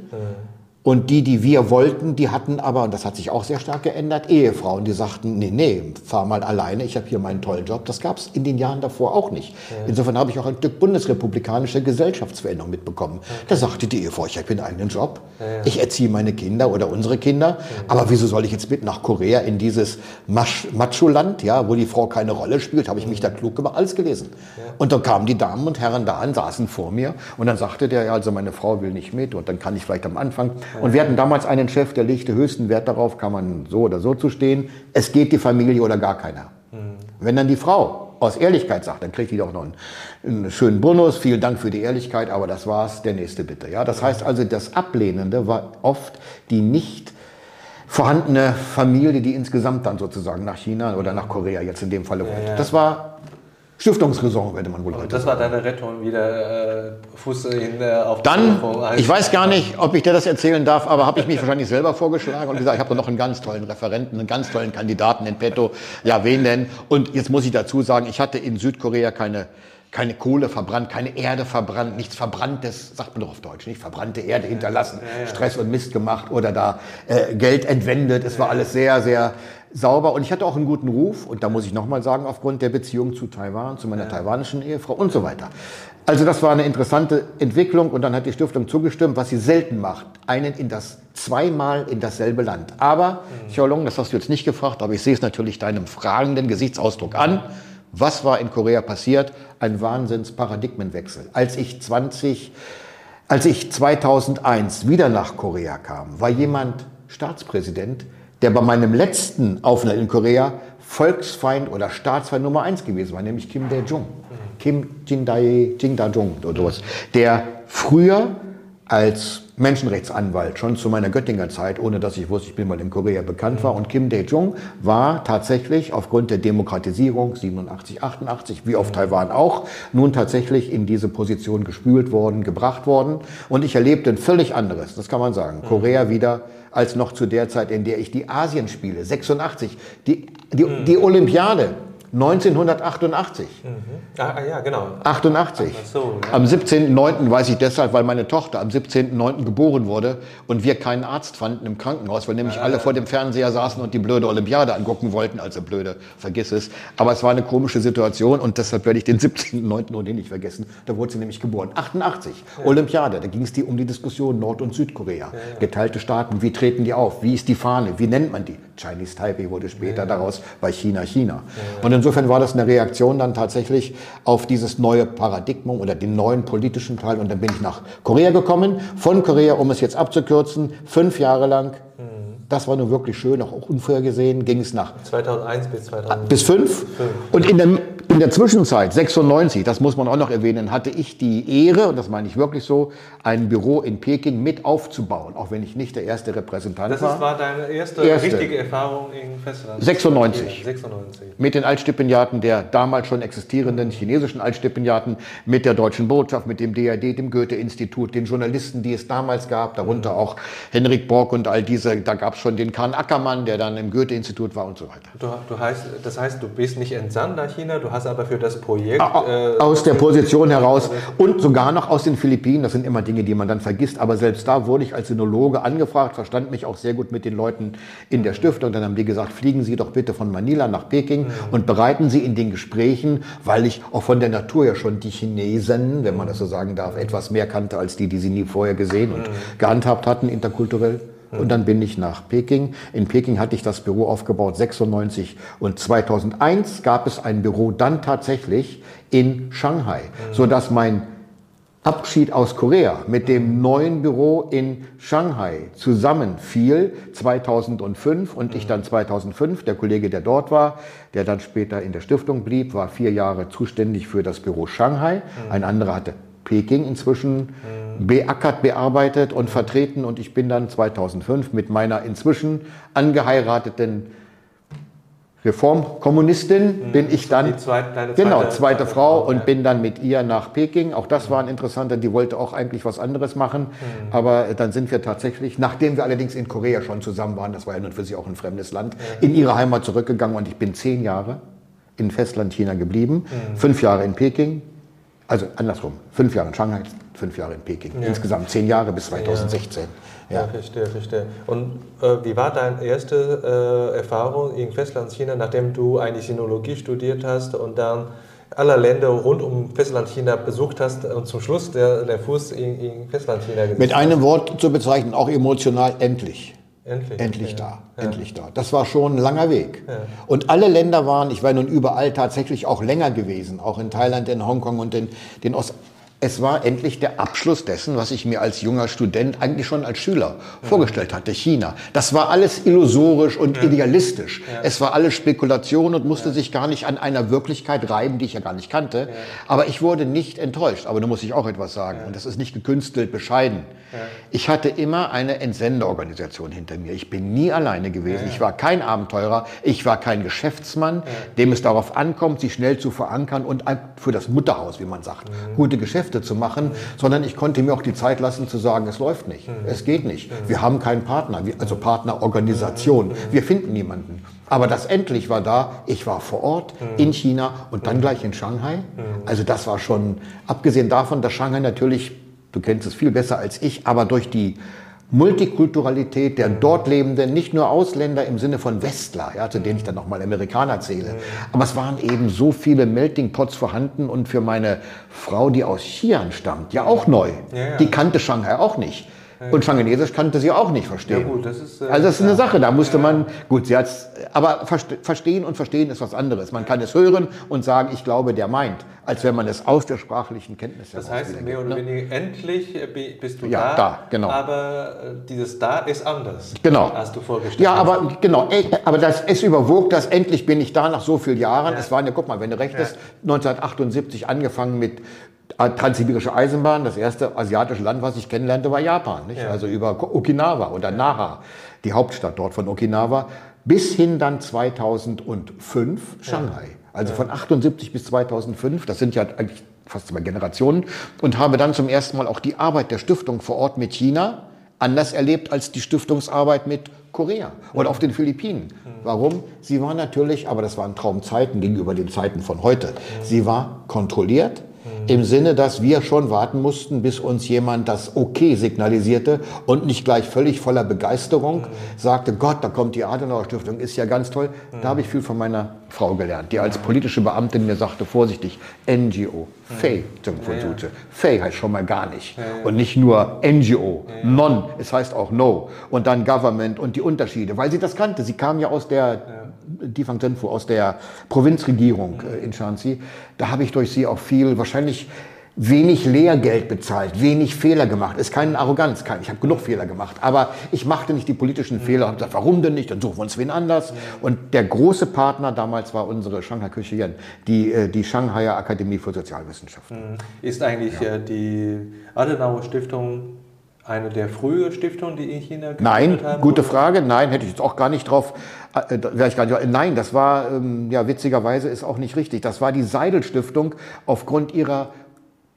Und die wir wollten, die hatten aber, und das hat sich auch sehr stark geändert, Ehefrauen, die sagten, nee, fahr mal alleine, ich habe hier meinen tollen Job. Das gab es in den Jahren davor auch nicht. Insofern habe ich auch ein Stück bundesrepublikanische Gesellschaftsveränderung mitbekommen. Da sagte die Ehefrau, ich habe hier einen eigenen Job, ich erziehe meine Kinder oder unsere Kinder, aber wieso soll ich jetzt mit nach Korea in dieses Macho-Land, ja, wo die Frau keine Rolle spielt, habe ich mich da klug gemacht, alles gelesen. Und dann kamen die Damen und Herren da an, saßen vor mir und dann sagte der, ja, also meine Frau will nicht mit und dann kann ich vielleicht am Anfang. Und wir hatten damals einen Chef, der legte höchsten Wert darauf, kann man so oder so zu stehen, es geht die Familie oder gar keiner. Wenn dann die Frau aus Ehrlichkeit sagt, dann kriegt die doch noch einen schönen Bonus, vielen Dank für die Ehrlichkeit, aber das war's, der nächste bitte. Ja, das heißt also, das Ablehnende war oft die nicht vorhandene Familie, die insgesamt dann sozusagen nach China oder nach Korea jetzt in dem Falle wollte. Das war Stiftungsräson, würde man wohl heute sagen. Das war deine Rettung, wieder Fuß auf Dann, ich weiß gar nicht, ob ich dir das erzählen darf, aber habe ich mich wahrscheinlich selber vorgeschlagen und gesagt, ich habe da noch einen ganz tollen Referenten, einen ganz tollen Kandidaten in petto. Ja, wen denn? Und jetzt muss ich dazu sagen, ich hatte in Südkorea keine Kohle verbrannt, keine Erde verbrannt, nichts Verbranntes, sagt man doch auf Deutsch, nicht verbrannte Erde hinterlassen, Stress und Mist gemacht oder da Geld entwendet. Es war alles sehr, sehr sauber und ich hatte auch einen guten Ruf und da muss ich nochmal sagen, aufgrund der Beziehung zu Taiwan, zu meiner taiwanischen Ehefrau und so weiter. Also das war eine interessante Entwicklung und dann hat die Stiftung zugestimmt, was sie selten macht, zweimal in dasselbe Land. Aber, Xiaolong, das hast du jetzt nicht gefragt, aber ich sehe es natürlich deinem fragenden Gesichtsausdruck an. Was war in Korea passiert? Ein Wahnsinns-Paradigmenwechsel. Als ich 2001 wieder nach Korea kam, war jemand Staatspräsident, der bei meinem letzten Aufenthalt in Korea Volksfeind oder Staatsfeind Nummer 1 gewesen war, nämlich Kim Dae-jung. Kim Jin-da-jung, der früher als Menschenrechtsanwalt schon zu meiner Göttinger Zeit, ohne dass ich wusste, ich bin mal in Korea bekannt war. Und Kim Dae-jung war tatsächlich aufgrund der Demokratisierung 87, 88, wie auf Taiwan auch, nun tatsächlich in diese Position gespült worden, gebracht worden. Und ich erlebte ein völlig anderes, das kann man sagen, Korea wieder als noch zu der Zeit, in der ich die Asienspiele, 86, die Olympiade, 1988. Ja, genau. 88. Ach so, ja. Am 17.09. weiß ich deshalb, weil meine Tochter am 17.09. geboren wurde und wir keinen Arzt fanden im Krankenhaus, weil nämlich alle vor dem Fernseher saßen und die blöde Olympiade angucken wollten. Also blöde, vergiss es. Aber es war eine komische Situation und deshalb werde ich den 17.09. ohnehin nicht vergessen. Da wurde sie nämlich geboren. 88, Olympiade. Da ging es um die Diskussion Nord- und Südkorea. Geteilte Staaten, wie treten die auf? Wie ist die Fahne? Wie nennt man die? Chinese Taipei wurde später daraus bei China. Und insofern war das eine Reaktion dann tatsächlich auf dieses neue Paradigma oder den neuen politischen Teil. Und dann bin ich nach Korea gekommen. Von Korea, um es jetzt abzukürzen, 5 Jahre lang. Das war nur wirklich schön, auch unvorhergesehen. Ging es nach 2001 bis 2005. Bis 5. Und in der Zwischenzeit, 96, das muss man auch noch erwähnen, hatte ich die Ehre, und das meine ich wirklich so, ein Büro in Peking mit aufzubauen, auch wenn ich nicht der erste Repräsentant war. Das war deine erste richtige Erfahrung im Festland? 96. 96. Mit den Altstipendiaten der damals schon existierenden chinesischen Altstipendiaten, mit der Deutschen Botschaft, mit dem DAD, dem Goethe-Institut, den Journalisten, die es damals gab, darunter auch Henrik Borg und all diese, da gab es schon den Karl Ackermann, der dann im Goethe-Institut war und so weiter. Das heißt, du bist nicht entsandt nach China, du hast hast aber für das Projekt... aus der Position heraus und sogar noch aus den Philippinen. Das sind immer Dinge, die man dann vergisst. Aber selbst da wurde ich als Sinologe angefragt, verstand mich auch sehr gut mit den Leuten in der Stiftung. Dann haben die gesagt, fliegen Sie doch bitte von Manila nach Peking und bereiten Sie in den Gesprächen, weil ich auch von der Natur ja schon die Chinesen, wenn man das so sagen darf, etwas mehr kannte als die sie nie vorher gesehen und gehandhabt hatten, interkulturell. Und dann bin ich nach Peking. In Peking hatte ich das Büro aufgebaut, 96. Und 2001 gab es ein Büro dann tatsächlich in Shanghai, sodass mein Abschied aus Korea mit dem neuen Büro in Shanghai zusammenfiel 2005 und ich dann 2005, der Kollege, der dort war, der dann später in der Stiftung blieb, war 4 Jahre zuständig für das Büro Shanghai. Ein anderer hatte Peking inzwischen beackert, bearbeitet und vertreten und ich bin dann 2005 mit meiner inzwischen angeheirateten Reformkommunistin bin ich dann, zweite Frau und bin dann mit ihr nach Peking. Auch das war ein interessanter, die wollte auch eigentlich was anderes machen, aber dann sind wir tatsächlich, nachdem wir allerdings in Korea schon zusammen waren, das war ja nun für sie auch ein fremdes Land, in ihre Heimat zurückgegangen und ich bin 10 Jahre in Festlandchina geblieben, 5 Jahre in Peking, also andersrum, 5 Jahre in Shanghai, 5 Jahre in Peking, insgesamt 10 Jahre bis 2016. Ja, verstehe. Und wie war deine erste Erfahrung in Festlandchina, nachdem du eigentlich Sinologie studiert hast und dann alle Länder rund um Festlandchina besucht hast und zum Schluss der Fuß in Festlandchina gesetzt? Mit einem Wort zu bezeichnen, auch emotional, endlich. Endlich da. Das war schon ein langer Weg. Ja. Und alle Länder waren, ich war nun überall tatsächlich auch länger gewesen, auch in Thailand, in Hongkong und den Ost. Es war endlich der Abschluss dessen, was ich mir als junger Student, eigentlich schon als Schüler vorgestellt hatte, China. Das war alles illusorisch und idealistisch. Ja. Es war alles Spekulation und musste sich gar nicht an einer Wirklichkeit reiben, die ich ja gar nicht kannte. Ja. Aber ich wurde nicht enttäuscht. Aber da muss ich auch etwas sagen. Und das ist nicht gekünstelt, bescheiden. Ja. Ich hatte immer eine Entsendeorganisation hinter mir. Ich bin nie alleine gewesen. Ich war kein Abenteurer. Ich war kein Geschäftsmann, dem es darauf ankommt, sich schnell zu verankern und für das Mutterhaus, wie man sagt, gute Geschäfte zu machen, sondern ich konnte mir auch die Zeit lassen zu sagen, es läuft nicht, es geht nicht. Wir haben keinen Partner, also Partnerorganisation. Wir finden niemanden. Aber das endlich war da. Ich war vor Ort in China und dann gleich in Shanghai. Also das war schon, abgesehen davon, dass Shanghai natürlich, du kennst es viel besser als ich, aber durch die Multikulturalität der dort lebenden, nicht nur Ausländer im Sinne von Westler, zu denen ich dann nochmal Amerikaner zähle, aber es waren eben so viele Melting Pots vorhanden und für meine Frau, die aus Xi'an stammt, ja auch neu. Die kannte Shanghai auch nicht. Und Shanghainesisch kannte sie auch nicht verstehen. Ja, gut, das ist, also das ist eine Sache, da musste man, gut, sie hat's, aber verstehen und verstehen ist was anderes. Man kann es hören und sagen, ich glaube, der meint, als wenn man es aus der sprachlichen Kenntnis heraus. Das heißt, mehr oder weniger, endlich bist du da, genau. Aber dieses da ist anders, genau, als du vorgestellt hast. Ja, aber genau, aber es überwog das, endlich bin ich da nach so vielen Jahren. Es waren ja, guck mal, wenn du recht hast, 1978 angefangen mit Transsibirische Eisenbahn, das erste asiatische Land, was ich kennenlernte, war Japan. Nicht? Also über Okinawa oder Naha, die Hauptstadt dort von Okinawa, bis hin dann 2005 Shanghai. Also von 78 bis 2005, das sind ja eigentlich fast 2 Generationen, und habe dann zum ersten Mal auch die Arbeit der Stiftung vor Ort mit China anders erlebt als die Stiftungsarbeit mit Korea oder auf den Philippinen. Warum? Sie war natürlich, aber das waren Traumzeiten gegenüber den Zeiten von heute, sie war kontrolliert, im Sinne, dass wir schon warten mussten, bis uns jemand das Okay signalisierte und nicht gleich völlig voller Begeisterung sagte, Gott, da kommt die Adenauer Stiftung, ist ja ganz toll. Da habe ich viel von meiner Frau gelernt, die als politische Beamtin mir sagte, vorsichtig, NGO, Fei, Fei heißt schon mal gar nicht. Und nicht nur NGO, Non, es heißt auch No. Und dann Government und die Unterschiede, weil sie das kannte. Sie kam ja aus der aus der Provinzregierung in Shanxi. Da habe ich durch sie auch viel, wahrscheinlich wenig Lehrgeld bezahlt, wenig Fehler gemacht. Ist keine Arroganz, ich habe genug Fehler gemacht, aber ich machte nicht die politischen Fehler. Habe gesagt, warum denn nicht? Dann suchen wir uns wen anders. Und der große Partner damals war unsere Shanghai Küche, die Shanghaier Akademie für Sozialwissenschaften. Ist eigentlich die Adenauer Stiftung eine der frühen Stiftungen, die in China gegründet haben? Nein, gute Frage. Nein, hätte ich jetzt auch gar nicht drauf. Nein, das war, witzigerweise ist auch nicht richtig. Das war die Seidel Stiftung aufgrund ihrer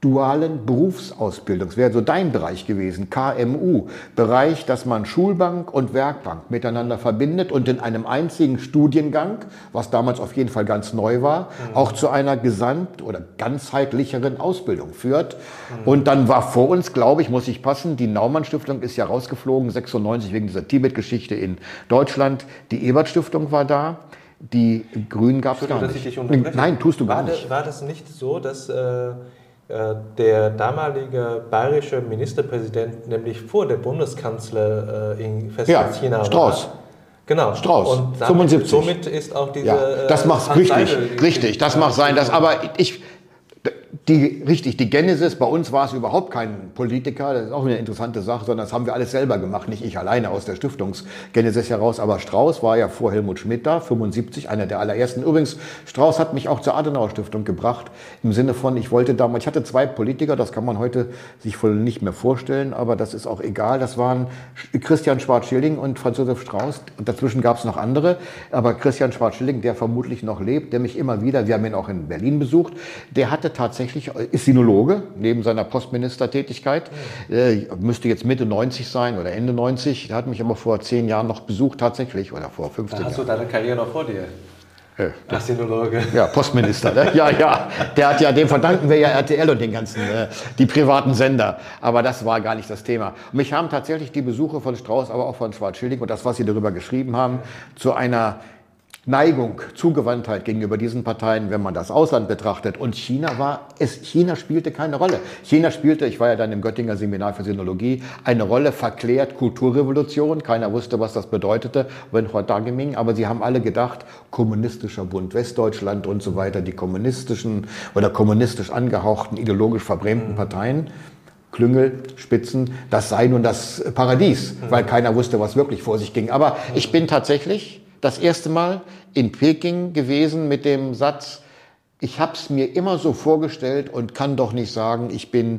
dualen Berufsausbildung. Das wäre so dein Bereich gewesen, KMU, Bereich, dass man Schulbank und Werkbank miteinander verbindet und in einem einzigen Studiengang, was damals auf jeden Fall ganz neu war, auch zu einer oder ganzheitlicheren Ausbildung führt. Und dann war vor uns, glaube ich, muss ich passen, die Naumann-Stiftung ist ja rausgeflogen, 96 wegen dieser Tibet-Geschichte in Deutschland. Die Ebert-Stiftung war da. Die Grünen gab es gar nicht. Nein, tust du gar nicht. War das nicht so, dass der damalige bayerische Ministerpräsident nämlich vor der Bundeskanzler in Festland-China war? Strauß. Genau. Strauß, und 75. Somit ist auch diese... Ja, das macht richtig, das mag sein. Die Genesis, bei uns war es überhaupt kein Politiker, das ist auch eine interessante Sache, sondern das haben wir alles selber gemacht, nicht ich alleine aus der Stiftungsgenesis heraus, aber Strauß war ja vor Helmut Schmidt da, 75, einer der allerersten. Übrigens, Strauß hat mich auch zur Adenauer-Stiftung gebracht, im Sinne von, ich hatte 2 Politiker, das kann man heute sich wohl nicht mehr vorstellen, aber das ist auch egal, das waren Christian Schwarz-Schilling und Franz Josef Strauß, und dazwischen gab es noch andere, aber Christian Schwarz-Schilling, der vermutlich noch lebt, der mich immer wieder, wir haben ihn auch in Berlin besucht, der hatte tatsächlich, ist Sinologe, neben seiner Postministertätigkeit, müsste jetzt Mitte 90 sein oder Ende 90, der hat mich aber vor 10 Jahren noch besucht tatsächlich, oder vor 15 Jahren. Hast du deine Karriere noch vor dir? Als Sinologe. Ja, Postminister, ne? Ja, dem verdanken wir ja RTL und den ganzen, die privaten Sender. Aber das war gar nicht das Thema. Und mich haben tatsächlich die Besuche von Strauß, aber auch von Schwarz-Schilling und das, was sie darüber geschrieben haben, zu einer Neigung, Zugewandtheit gegenüber diesen Parteien, wenn man das Ausland betrachtet. Und China spielte keine Rolle. China spielte, ich war ja dann im Göttinger Seminar für Sinologie, eine Rolle verklärt Kulturrevolution. Keiner wusste, was das bedeutete, wenn da ging. Aber sie haben alle gedacht, kommunistischer Bund Westdeutschland und so weiter, die kommunistischen oder kommunistisch angehauchten, ideologisch verbrämten Parteien. Klüngel, Spitzen, das sei nun das Paradies, weil keiner wusste, was wirklich vor sich ging. Aber ich bin tatsächlich das erste Mal in Peking gewesen mit dem Satz, ich habe es mir immer so vorgestellt und kann doch nicht sagen, ich bin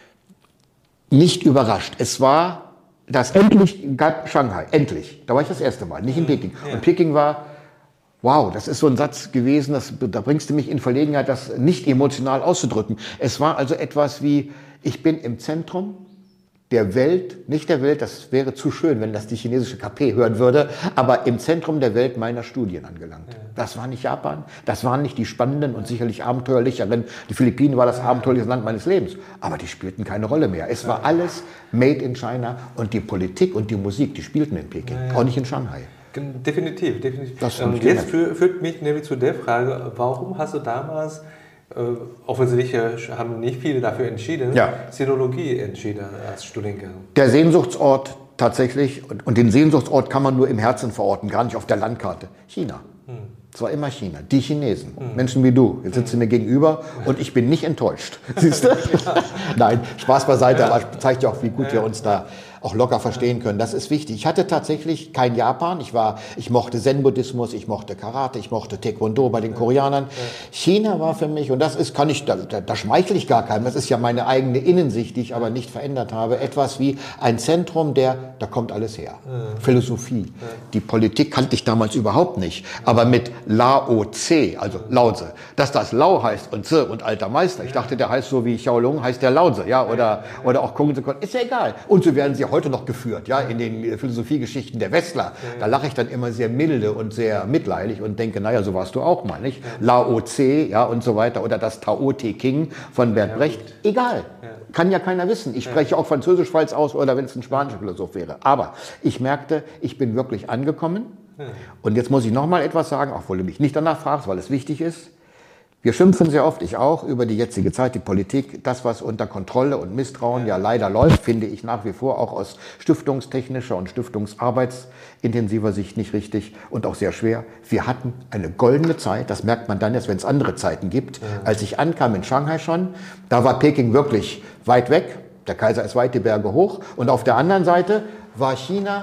nicht überrascht. Es war endlich gab Shanghai, endlich. Da war ich das erste Mal, nicht in Peking. Ja. Und Peking war, wow, das ist so ein Satz gewesen, da bringst du mich in Verlegenheit, das nicht emotional auszudrücken. Es war also etwas wie, ich bin im Zentrum der Welt, nicht der Welt, das wäre zu schön, wenn das die chinesische KP hören würde, aber im Zentrum der Welt meiner Studien angelangt. Ja. Das war nicht Japan, das waren nicht die spannenden und sicherlich abenteuerlicheren, die Philippinen war das abenteuerlichste Land meines Lebens, aber die spielten keine Rolle mehr. Es war alles made in China und die Politik und die Musik, die spielten in Peking, auch nicht in Shanghai. Definitiv. Jetzt führt mich nämlich zu der Frage, warum hast du damals offensichtlich haben nicht viele dafür entschieden, Sinologie entschieden als Studiengang. Der Sehnsuchtsort tatsächlich, und den Sehnsuchtsort kann man nur im Herzen verorten, gar nicht auf der Landkarte. China. Es war immer China, die Chinesen, Menschen wie du. Jetzt sitzen mir gegenüber und ich bin nicht enttäuscht. Siehst du? Nein, Spaß beiseite, aber zeigt ja auch, wie gut wir uns da auch locker verstehen können. Das ist wichtig. Ich hatte tatsächlich kein Japan. Ich mochte Zen-Buddhismus, ich mochte Karate, ich mochte Taekwondo bei den Koreanern. China war für mich, und das ist, da schmeichle ich gar keinem, das ist ja meine eigene Innensicht, die ich aber nicht verändert habe, etwas wie ein Zentrum, da kommt alles her. Philosophie. Die Politik kannte ich damals überhaupt nicht. Aber mit Lao Tse, also Lao Tse, dass das Lao heißt und Tse und alter Meister. Ich dachte, der heißt so wie Xiaolong, heißt der Lao Tse, ja, oder auch Kung Tse, ist ja egal. Und so werden sie heute noch geführt, ja, in den Philosophiegeschichten der Westler. Da lache ich dann immer sehr milde und sehr mitleidig und denke, naja, so warst du auch mal, nicht? Lao Tse, ja, und so weiter. Oder das Tao Te King von Bertolt Brecht. Egal. Kann ja keiner wissen. Ich spreche auch Französisch, falls aus, oder wenn es ein spanischer Philosoph wäre. Aber ich merkte, ich bin wirklich angekommen. Und jetzt muss ich noch mal etwas sagen, obwohl du mich nicht danach fragst, weil es wichtig ist. Wir schimpfen sehr oft, ich auch, über die jetzige Zeit, die Politik. Das, was unter Kontrolle und Misstrauen ja leider läuft, finde ich nach wie vor auch aus stiftungstechnischer und stiftungsarbeitsintensiver Sicht nicht richtig und auch sehr schwer. Wir hatten eine goldene Zeit, das merkt man dann erst, wenn es andere Zeiten gibt. Als ich ankam in Shanghai schon, da war Peking wirklich weit weg. Der Kaiser ist weit die Berge hoch. Und auf der anderen Seite war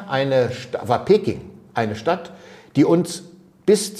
Peking eine Stadt, die uns bis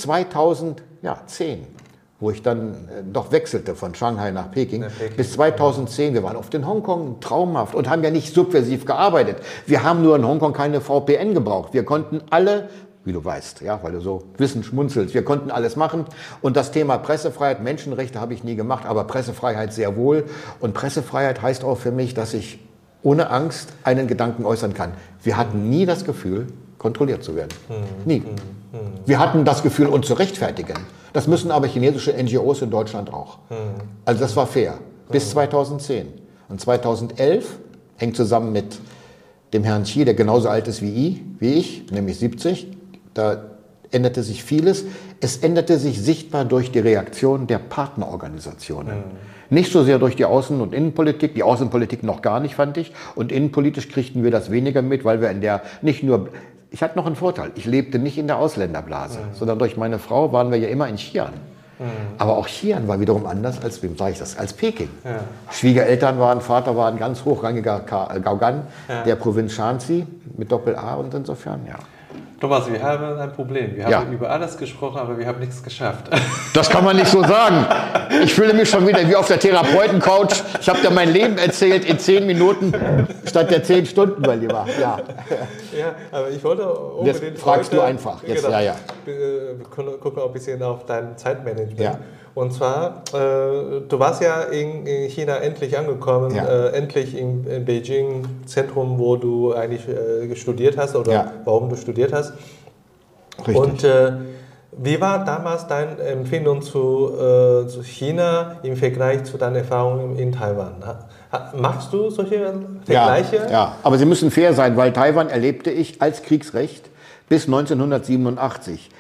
2010, wo ich dann doch wechselte von Shanghai nach Peking, bis 2010. Wir waren oft in Hongkong, traumhaft, und haben ja nicht subversiv gearbeitet. Wir haben nur in Hongkong keine VPN gebraucht. Wir konnten alle wie du weißt, ja, weil du so wissend schmunzelst. Wir konnten alles machen und das Thema Pressefreiheit, Menschenrechte habe ich nie gemacht, aber Pressefreiheit sehr wohl. Und Pressefreiheit heißt auch für mich, dass ich ohne Angst einen Gedanken äußern kann. Wir hatten nie das Gefühl, kontrolliert zu werden. Nie. Wir hatten das Gefühl, uns zu rechtfertigen. Das müssen aber chinesische NGOs in Deutschland auch. Also das war fair. Bis 2010. Und 2011 hängt zusammen mit dem Herrn Xi, der genauso alt ist wie ich, nämlich 70. Da änderte sich vieles. Es änderte sich sichtbar durch die Reaktion der Partnerorganisationen. Nicht so sehr durch die Außen- und Innenpolitik, die Außenpolitik noch gar nicht, fand ich. Und innenpolitisch kriegten wir das weniger mit, weil wir ich hatte noch einen Vorteil, ich lebte nicht in der Ausländerblase, sondern durch meine Frau waren wir ja immer in Xi'an. Aber auch Xi'an war wiederum anders als, wem sage ich das, als Peking. Ja. Vater war ein ganz hochrangiger Gaugan der Provinz Shanxi mit Doppel-A und insofern, ja. Thomas, wir haben ein Problem. Wir haben über alles gesprochen, aber wir haben nichts geschafft. Das kann man nicht so sagen. Ich fühle mich schon wieder wie auf der Therapeuten-Couch. Ich habe dir mein Leben erzählt in 10 Minuten statt der 10 Stunden, mein Lieber. Ja, aber ich wollte unbedingt. Jetzt fragst du einfach. Jetzt, genau, gucken auch ein bisschen auf dein Zeitmanagement. Ja. Und zwar, du warst ja in China endlich angekommen, endlich in Beijing, Zentrum, wo du eigentlich studiert hast oder warum du studiert hast. Richtig. Und wie war damals deine Empfindung zu China im Vergleich zu deinen Erfahrungen in Taiwan? Machst du solche Vergleiche? Ja, aber sie müssen fair sein, weil Taiwan erlebte ich als Kriegsrecht bis 1987.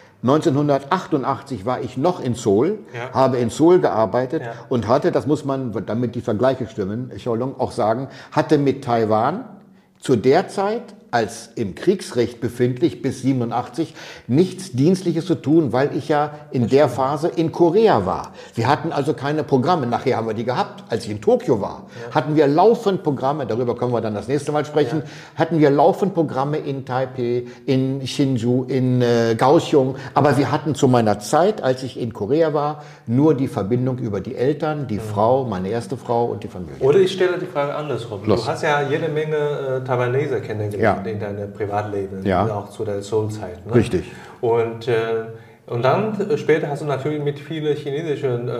1988 war ich noch in Seoul, habe in Seoul gearbeitet und hatte, das muss man, damit die Vergleiche stimmen, auch sagen, hatte mit Taiwan zu der Zeit als im Kriegsrecht befindlich bis 87 nichts Dienstliches zu tun, weil ich ja in der Phase in Korea war. Wir hatten also keine Programme. Nachher haben wir die gehabt. Als ich in Tokio war, hatten wir laufend Programme, darüber können wir dann das nächste Mal sprechen, hatten wir laufend Programme in Taipei, in Hsinchu, in Kaohsiung. Aber wir hatten zu meiner Zeit, als ich in Korea war, nur die Verbindung über die Eltern, die Frau, meine erste Frau und die Familie. Oder ich stelle die Frage andersrum. Du hast ja jede Menge Taiwaneser kennengelernt. In deinem Privatleben, auch zu der Seoul-Zeit. Ne? Richtig. Und dann später hast du natürlich mit vielen chinesischen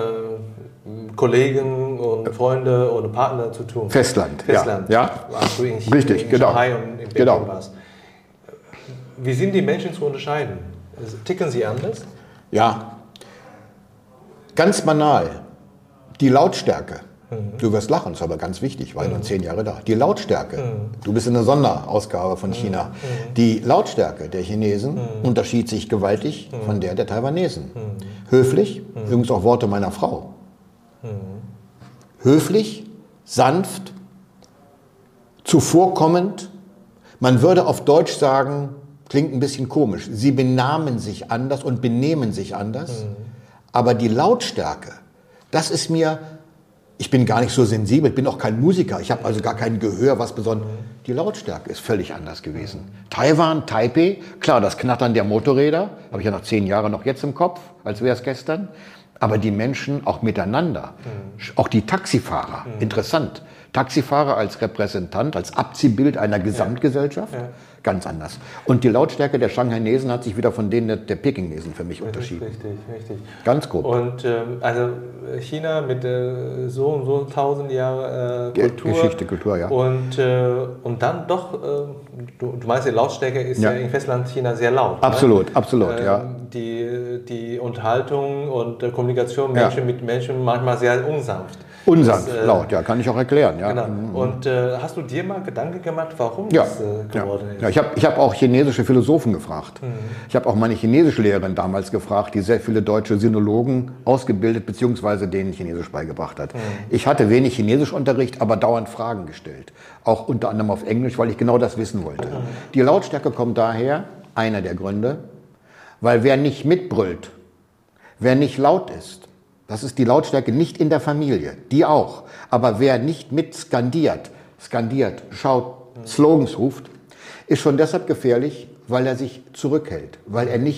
Kollegen und Freunden oder Partnern zu tun. Festland. Ja. Als du in Shanghai und in Peking warst. Wie sind die Menschen zu unterscheiden? Ticken sie anders? Ja. Ganz banal. Die Lautstärke. Du wirst lachen, ist aber ganz wichtig, weil dann 10 Jahre da. Die Lautstärke, du bist in einer Sonderausgabe von China. Die Lautstärke der Chinesen unterschied sich gewaltig von der Taiwanesen. Höflich, übrigens auch Worte meiner Frau. Höflich, sanft, zuvorkommend. Man würde auf Deutsch sagen, klingt ein bisschen komisch, sie benahmen sich anders und benehmen sich anders. Aber die Lautstärke, das ist mir... Ich bin gar nicht so sensibel, bin auch kein Musiker, ich habe also gar kein Gehör, was Besonderes. Die Lautstärke ist völlig anders gewesen. Taiwan, Taipei, klar, das Knattern der Motorräder, habe ich ja nach 10 Jahren noch jetzt im Kopf, als wäre es gestern. Aber die Menschen auch miteinander, auch die Taxifahrer, interessant. Taxifahrer als Repräsentant, als Abziehbild einer Gesamtgesellschaft, ganz anders. Und die Lautstärke der Shanghainesen hat sich wieder von denen der Pekingnesen für mich unterschieden. Richtig. Ganz grob. Und also China mit so und so 1000 Jahre Kultur, ja. Und dann doch, du meinst, die Lautstärke ist ja im Festland China sehr laut. Absolut, ja. Die Unterhaltung und Kommunikation Menschen mit Menschen manchmal sehr unsanft. Unsanft, laut, ja, kann ich auch erklären. Ja. Genau. Und hast du dir mal Gedanken gemacht, warum das geworden ist? Ja, ich hab auch chinesische Philosophen gefragt. Ich habe auch meine Chinesischlehrerin damals gefragt, die sehr viele deutsche Sinologen ausgebildet bzw. denen Chinesisch beigebracht hat. Ich hatte wenig Chinesischunterricht, aber dauernd Fragen gestellt. Auch unter anderem auf Englisch, weil ich genau das wissen wollte. Die Lautstärke kommt daher, einer der Gründe, weil wer nicht mitbrüllt, wer nicht laut ist, das ist die Lautstärke nicht in der Familie, die auch. Aber wer nicht mit skandiert, schaut, Slogans ruft, ist schon deshalb gefährlich, weil er sich zurückhält, weil er nicht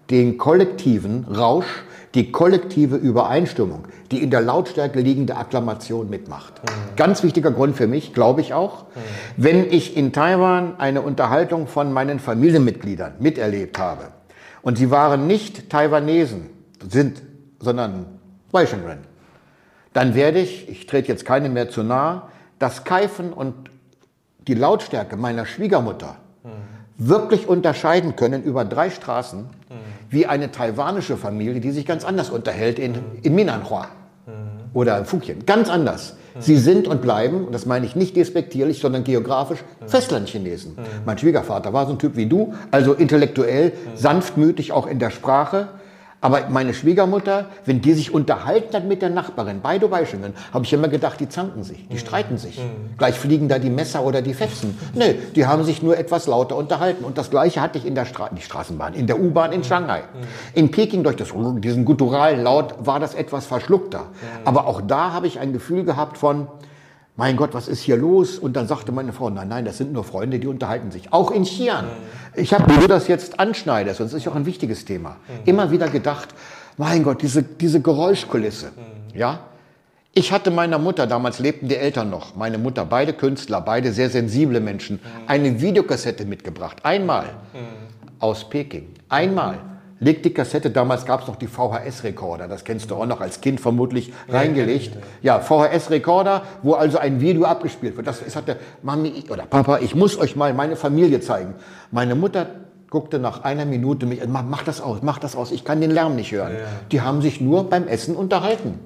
den kollektiven Rausch, die kollektive Übereinstimmung, die in der Lautstärke liegende Akklamation mitmacht. Ganz wichtiger Grund für mich, glaube ich auch. Wenn ich in Taiwan eine Unterhaltung von meinen Familienmitgliedern miterlebt habe und sie waren nicht Taiwanesen, sondern Weishenren, dann werde ich trete jetzt keinem mehr zu nahe, das Keifen und die Lautstärke meiner Schwiegermutter wirklich unterscheiden können über 3 Straßen, wie eine taiwanische Familie, die sich ganz anders unterhält in Minanhua oder in Fukien. Ganz anders. Sie sind und bleiben, und das meine ich nicht despektierlich, sondern geografisch, Festlandchinesen. Mein Schwiegervater war so ein Typ wie du, also intellektuell, sanftmütig auch in der Sprache. Aber meine Schwiegermutter, wenn die sich unterhalten hat mit der Nachbarin, beide Weichungen, habe ich immer gedacht, die zanken sich, die streiten sich. Gleich fliegen da die Messer oder die Fefsen. Nee, die haben sich nur etwas lauter unterhalten. Und das Gleiche hatte ich in der Straßenbahn, in der U-Bahn in Shanghai. In Peking durch diesen gutturalen Laut war das etwas verschluckter. Aber auch da habe ich ein Gefühl gehabt von, mein Gott, was ist hier los? Und dann sagte meine Frau, nein, das sind nur Freunde, die unterhalten sich. Auch in Xi'an. Ich habe, wie du das jetzt anschneidest, und das ist ja auch ein wichtiges Thema, immer wieder gedacht, mein Gott, diese Geräuschkulisse. Ja? Ich hatte meiner Mutter, damals lebten die Eltern noch, meine Mutter, beide Künstler, beide sehr sensible Menschen, eine Videokassette mitgebracht. Einmal aus Peking. Einmal. Legt die Kassette, damals gab es noch die VHS-Rekorder, das kennst du auch noch als Kind vermutlich, reingelegt. Ja, VHS-Rekorder, wo also ein Video abgespielt wird. Das hatte Mami oder Papa, ich muss euch mal meine Familie zeigen. Meine Mutter guckte nach einer Minute mich, mach das aus, ich kann den Lärm nicht hören. Ja. Die haben sich nur beim Essen unterhalten.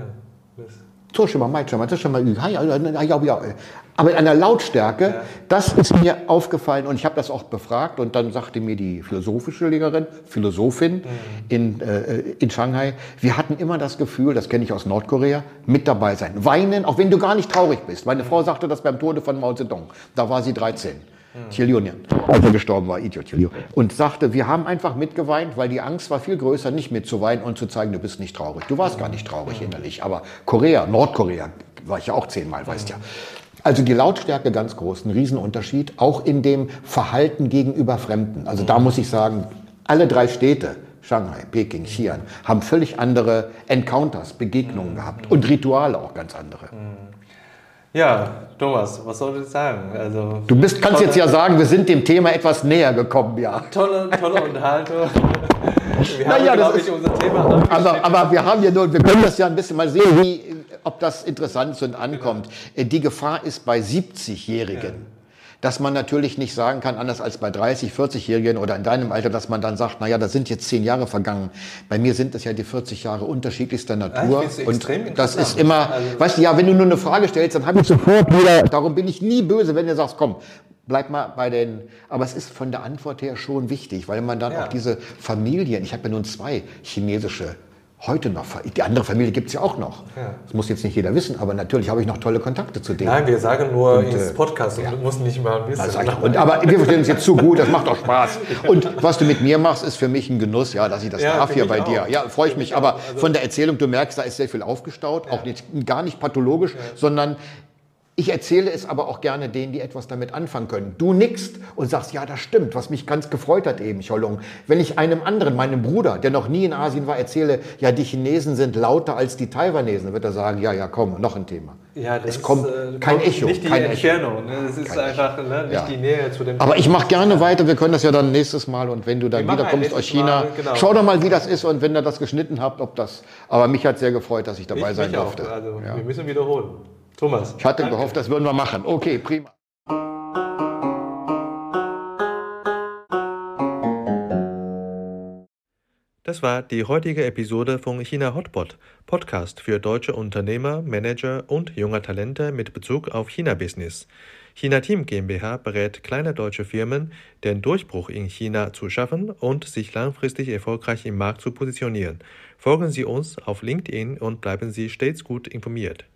Aber in einer Lautstärke, das ist mir aufgefallen und ich habe das auch befragt und dann sagte mir die Philosophin in Shanghai, wir hatten immer das Gefühl, das kenne ich aus Nordkorea, mit dabei sein, weinen, auch wenn du gar nicht traurig bist. Meine Frau sagte das beim Tode von Mao Zedong, da war sie 13. Als er gestorben war, und sagte, wir haben einfach mitgeweint, weil die Angst war viel größer, nicht mitzuweinen und zu zeigen, du bist nicht traurig. Du warst gar nicht traurig innerlich, aber Nordkorea, war ich ja auch 10-mal, weißt ja. Also die Lautstärke ganz groß, ein Riesenunterschied, auch in dem Verhalten gegenüber Fremden. Also da muss ich sagen, alle 3 Städte, Shanghai, Peking, Xi'an, haben völlig andere Encounters, Begegnungen gehabt und Rituale auch ganz andere. Ja, Thomas, was soll ich sagen? Also, du kannst jetzt ja sagen, wir sind dem Thema etwas näher gekommen, ja. Tolle Unterhaltung. Wir haben, glaube ich, unser Thema aber wir haben ja wir können das ja ein bisschen mal sehen, ob das interessant ist und ankommt. Genau. Die Gefahr ist bei 70-Jährigen. Dass man natürlich nicht sagen kann, anders als bei 30-, 40-Jährigen oder in deinem Alter, dass man dann sagt, naja, da sind jetzt 10 Jahre vergangen. Bei mir sind es ja die 40 Jahre unterschiedlichster Natur. Und das ist immer, weißt du, ja, wenn du nur eine Frage stellst, dann habe ich sofort wieder, darum bin ich nie böse, wenn du sagst, komm, bleib mal bei aber es ist von der Antwort her schon wichtig, weil man dann auch diese Familien, ich habe ja nun 2 chinesische heute noch. Die andere Familie gibt es ja auch noch. Das muss jetzt nicht jeder wissen, aber natürlich habe ich noch tolle Kontakte zu denen. Nein, wir sagen nur ins Podcast und muss nicht mal wissen. Aber wir verstehen uns jetzt zu gut, das macht auch Spaß. Und was du mit mir machst, ist für mich ein Genuss, ja, dass ich das darf hier bei dir. Ja, freue ich mich. Aber von der Erzählung, du merkst, da ist sehr viel aufgestaut, auch gar nicht pathologisch, sondern ich erzähle es aber auch gerne denen, die etwas damit anfangen können. Du nickst und sagst, ja, das stimmt, was mich ganz gefreut hat eben, Cholong. Wenn ich einem anderen, meinem Bruder, der noch nie in Asien war, erzähle, ja, die Chinesen sind lauter als die Taiwanesen, dann wird er sagen, ja, komm, noch ein Thema. Ja, das kommt kein Echo. Nicht die Entfernung, ne? Es ist einfach nicht die Nähe zu dem. Aber ich mache gerne weiter, wir können das ja dann nächstes Mal und wenn du dann wiederkommst aus China, schau doch mal, wie das ist und wenn ihr das geschnitten habt, aber mich hat sehr gefreut, dass ich dabei sein durfte. Also, wir müssen wiederholen. Thomas. Ich hatte gehofft, das würden wir machen. Okay, prima. Das war die heutige Episode von China Hotpot, Podcast für deutsche Unternehmer, Manager und junge Talente mit Bezug auf China-Business. China Team GmbH berät kleine deutsche Firmen, den Durchbruch in China zu schaffen und sich langfristig erfolgreich im Markt zu positionieren. Folgen Sie uns auf LinkedIn und bleiben Sie stets gut informiert.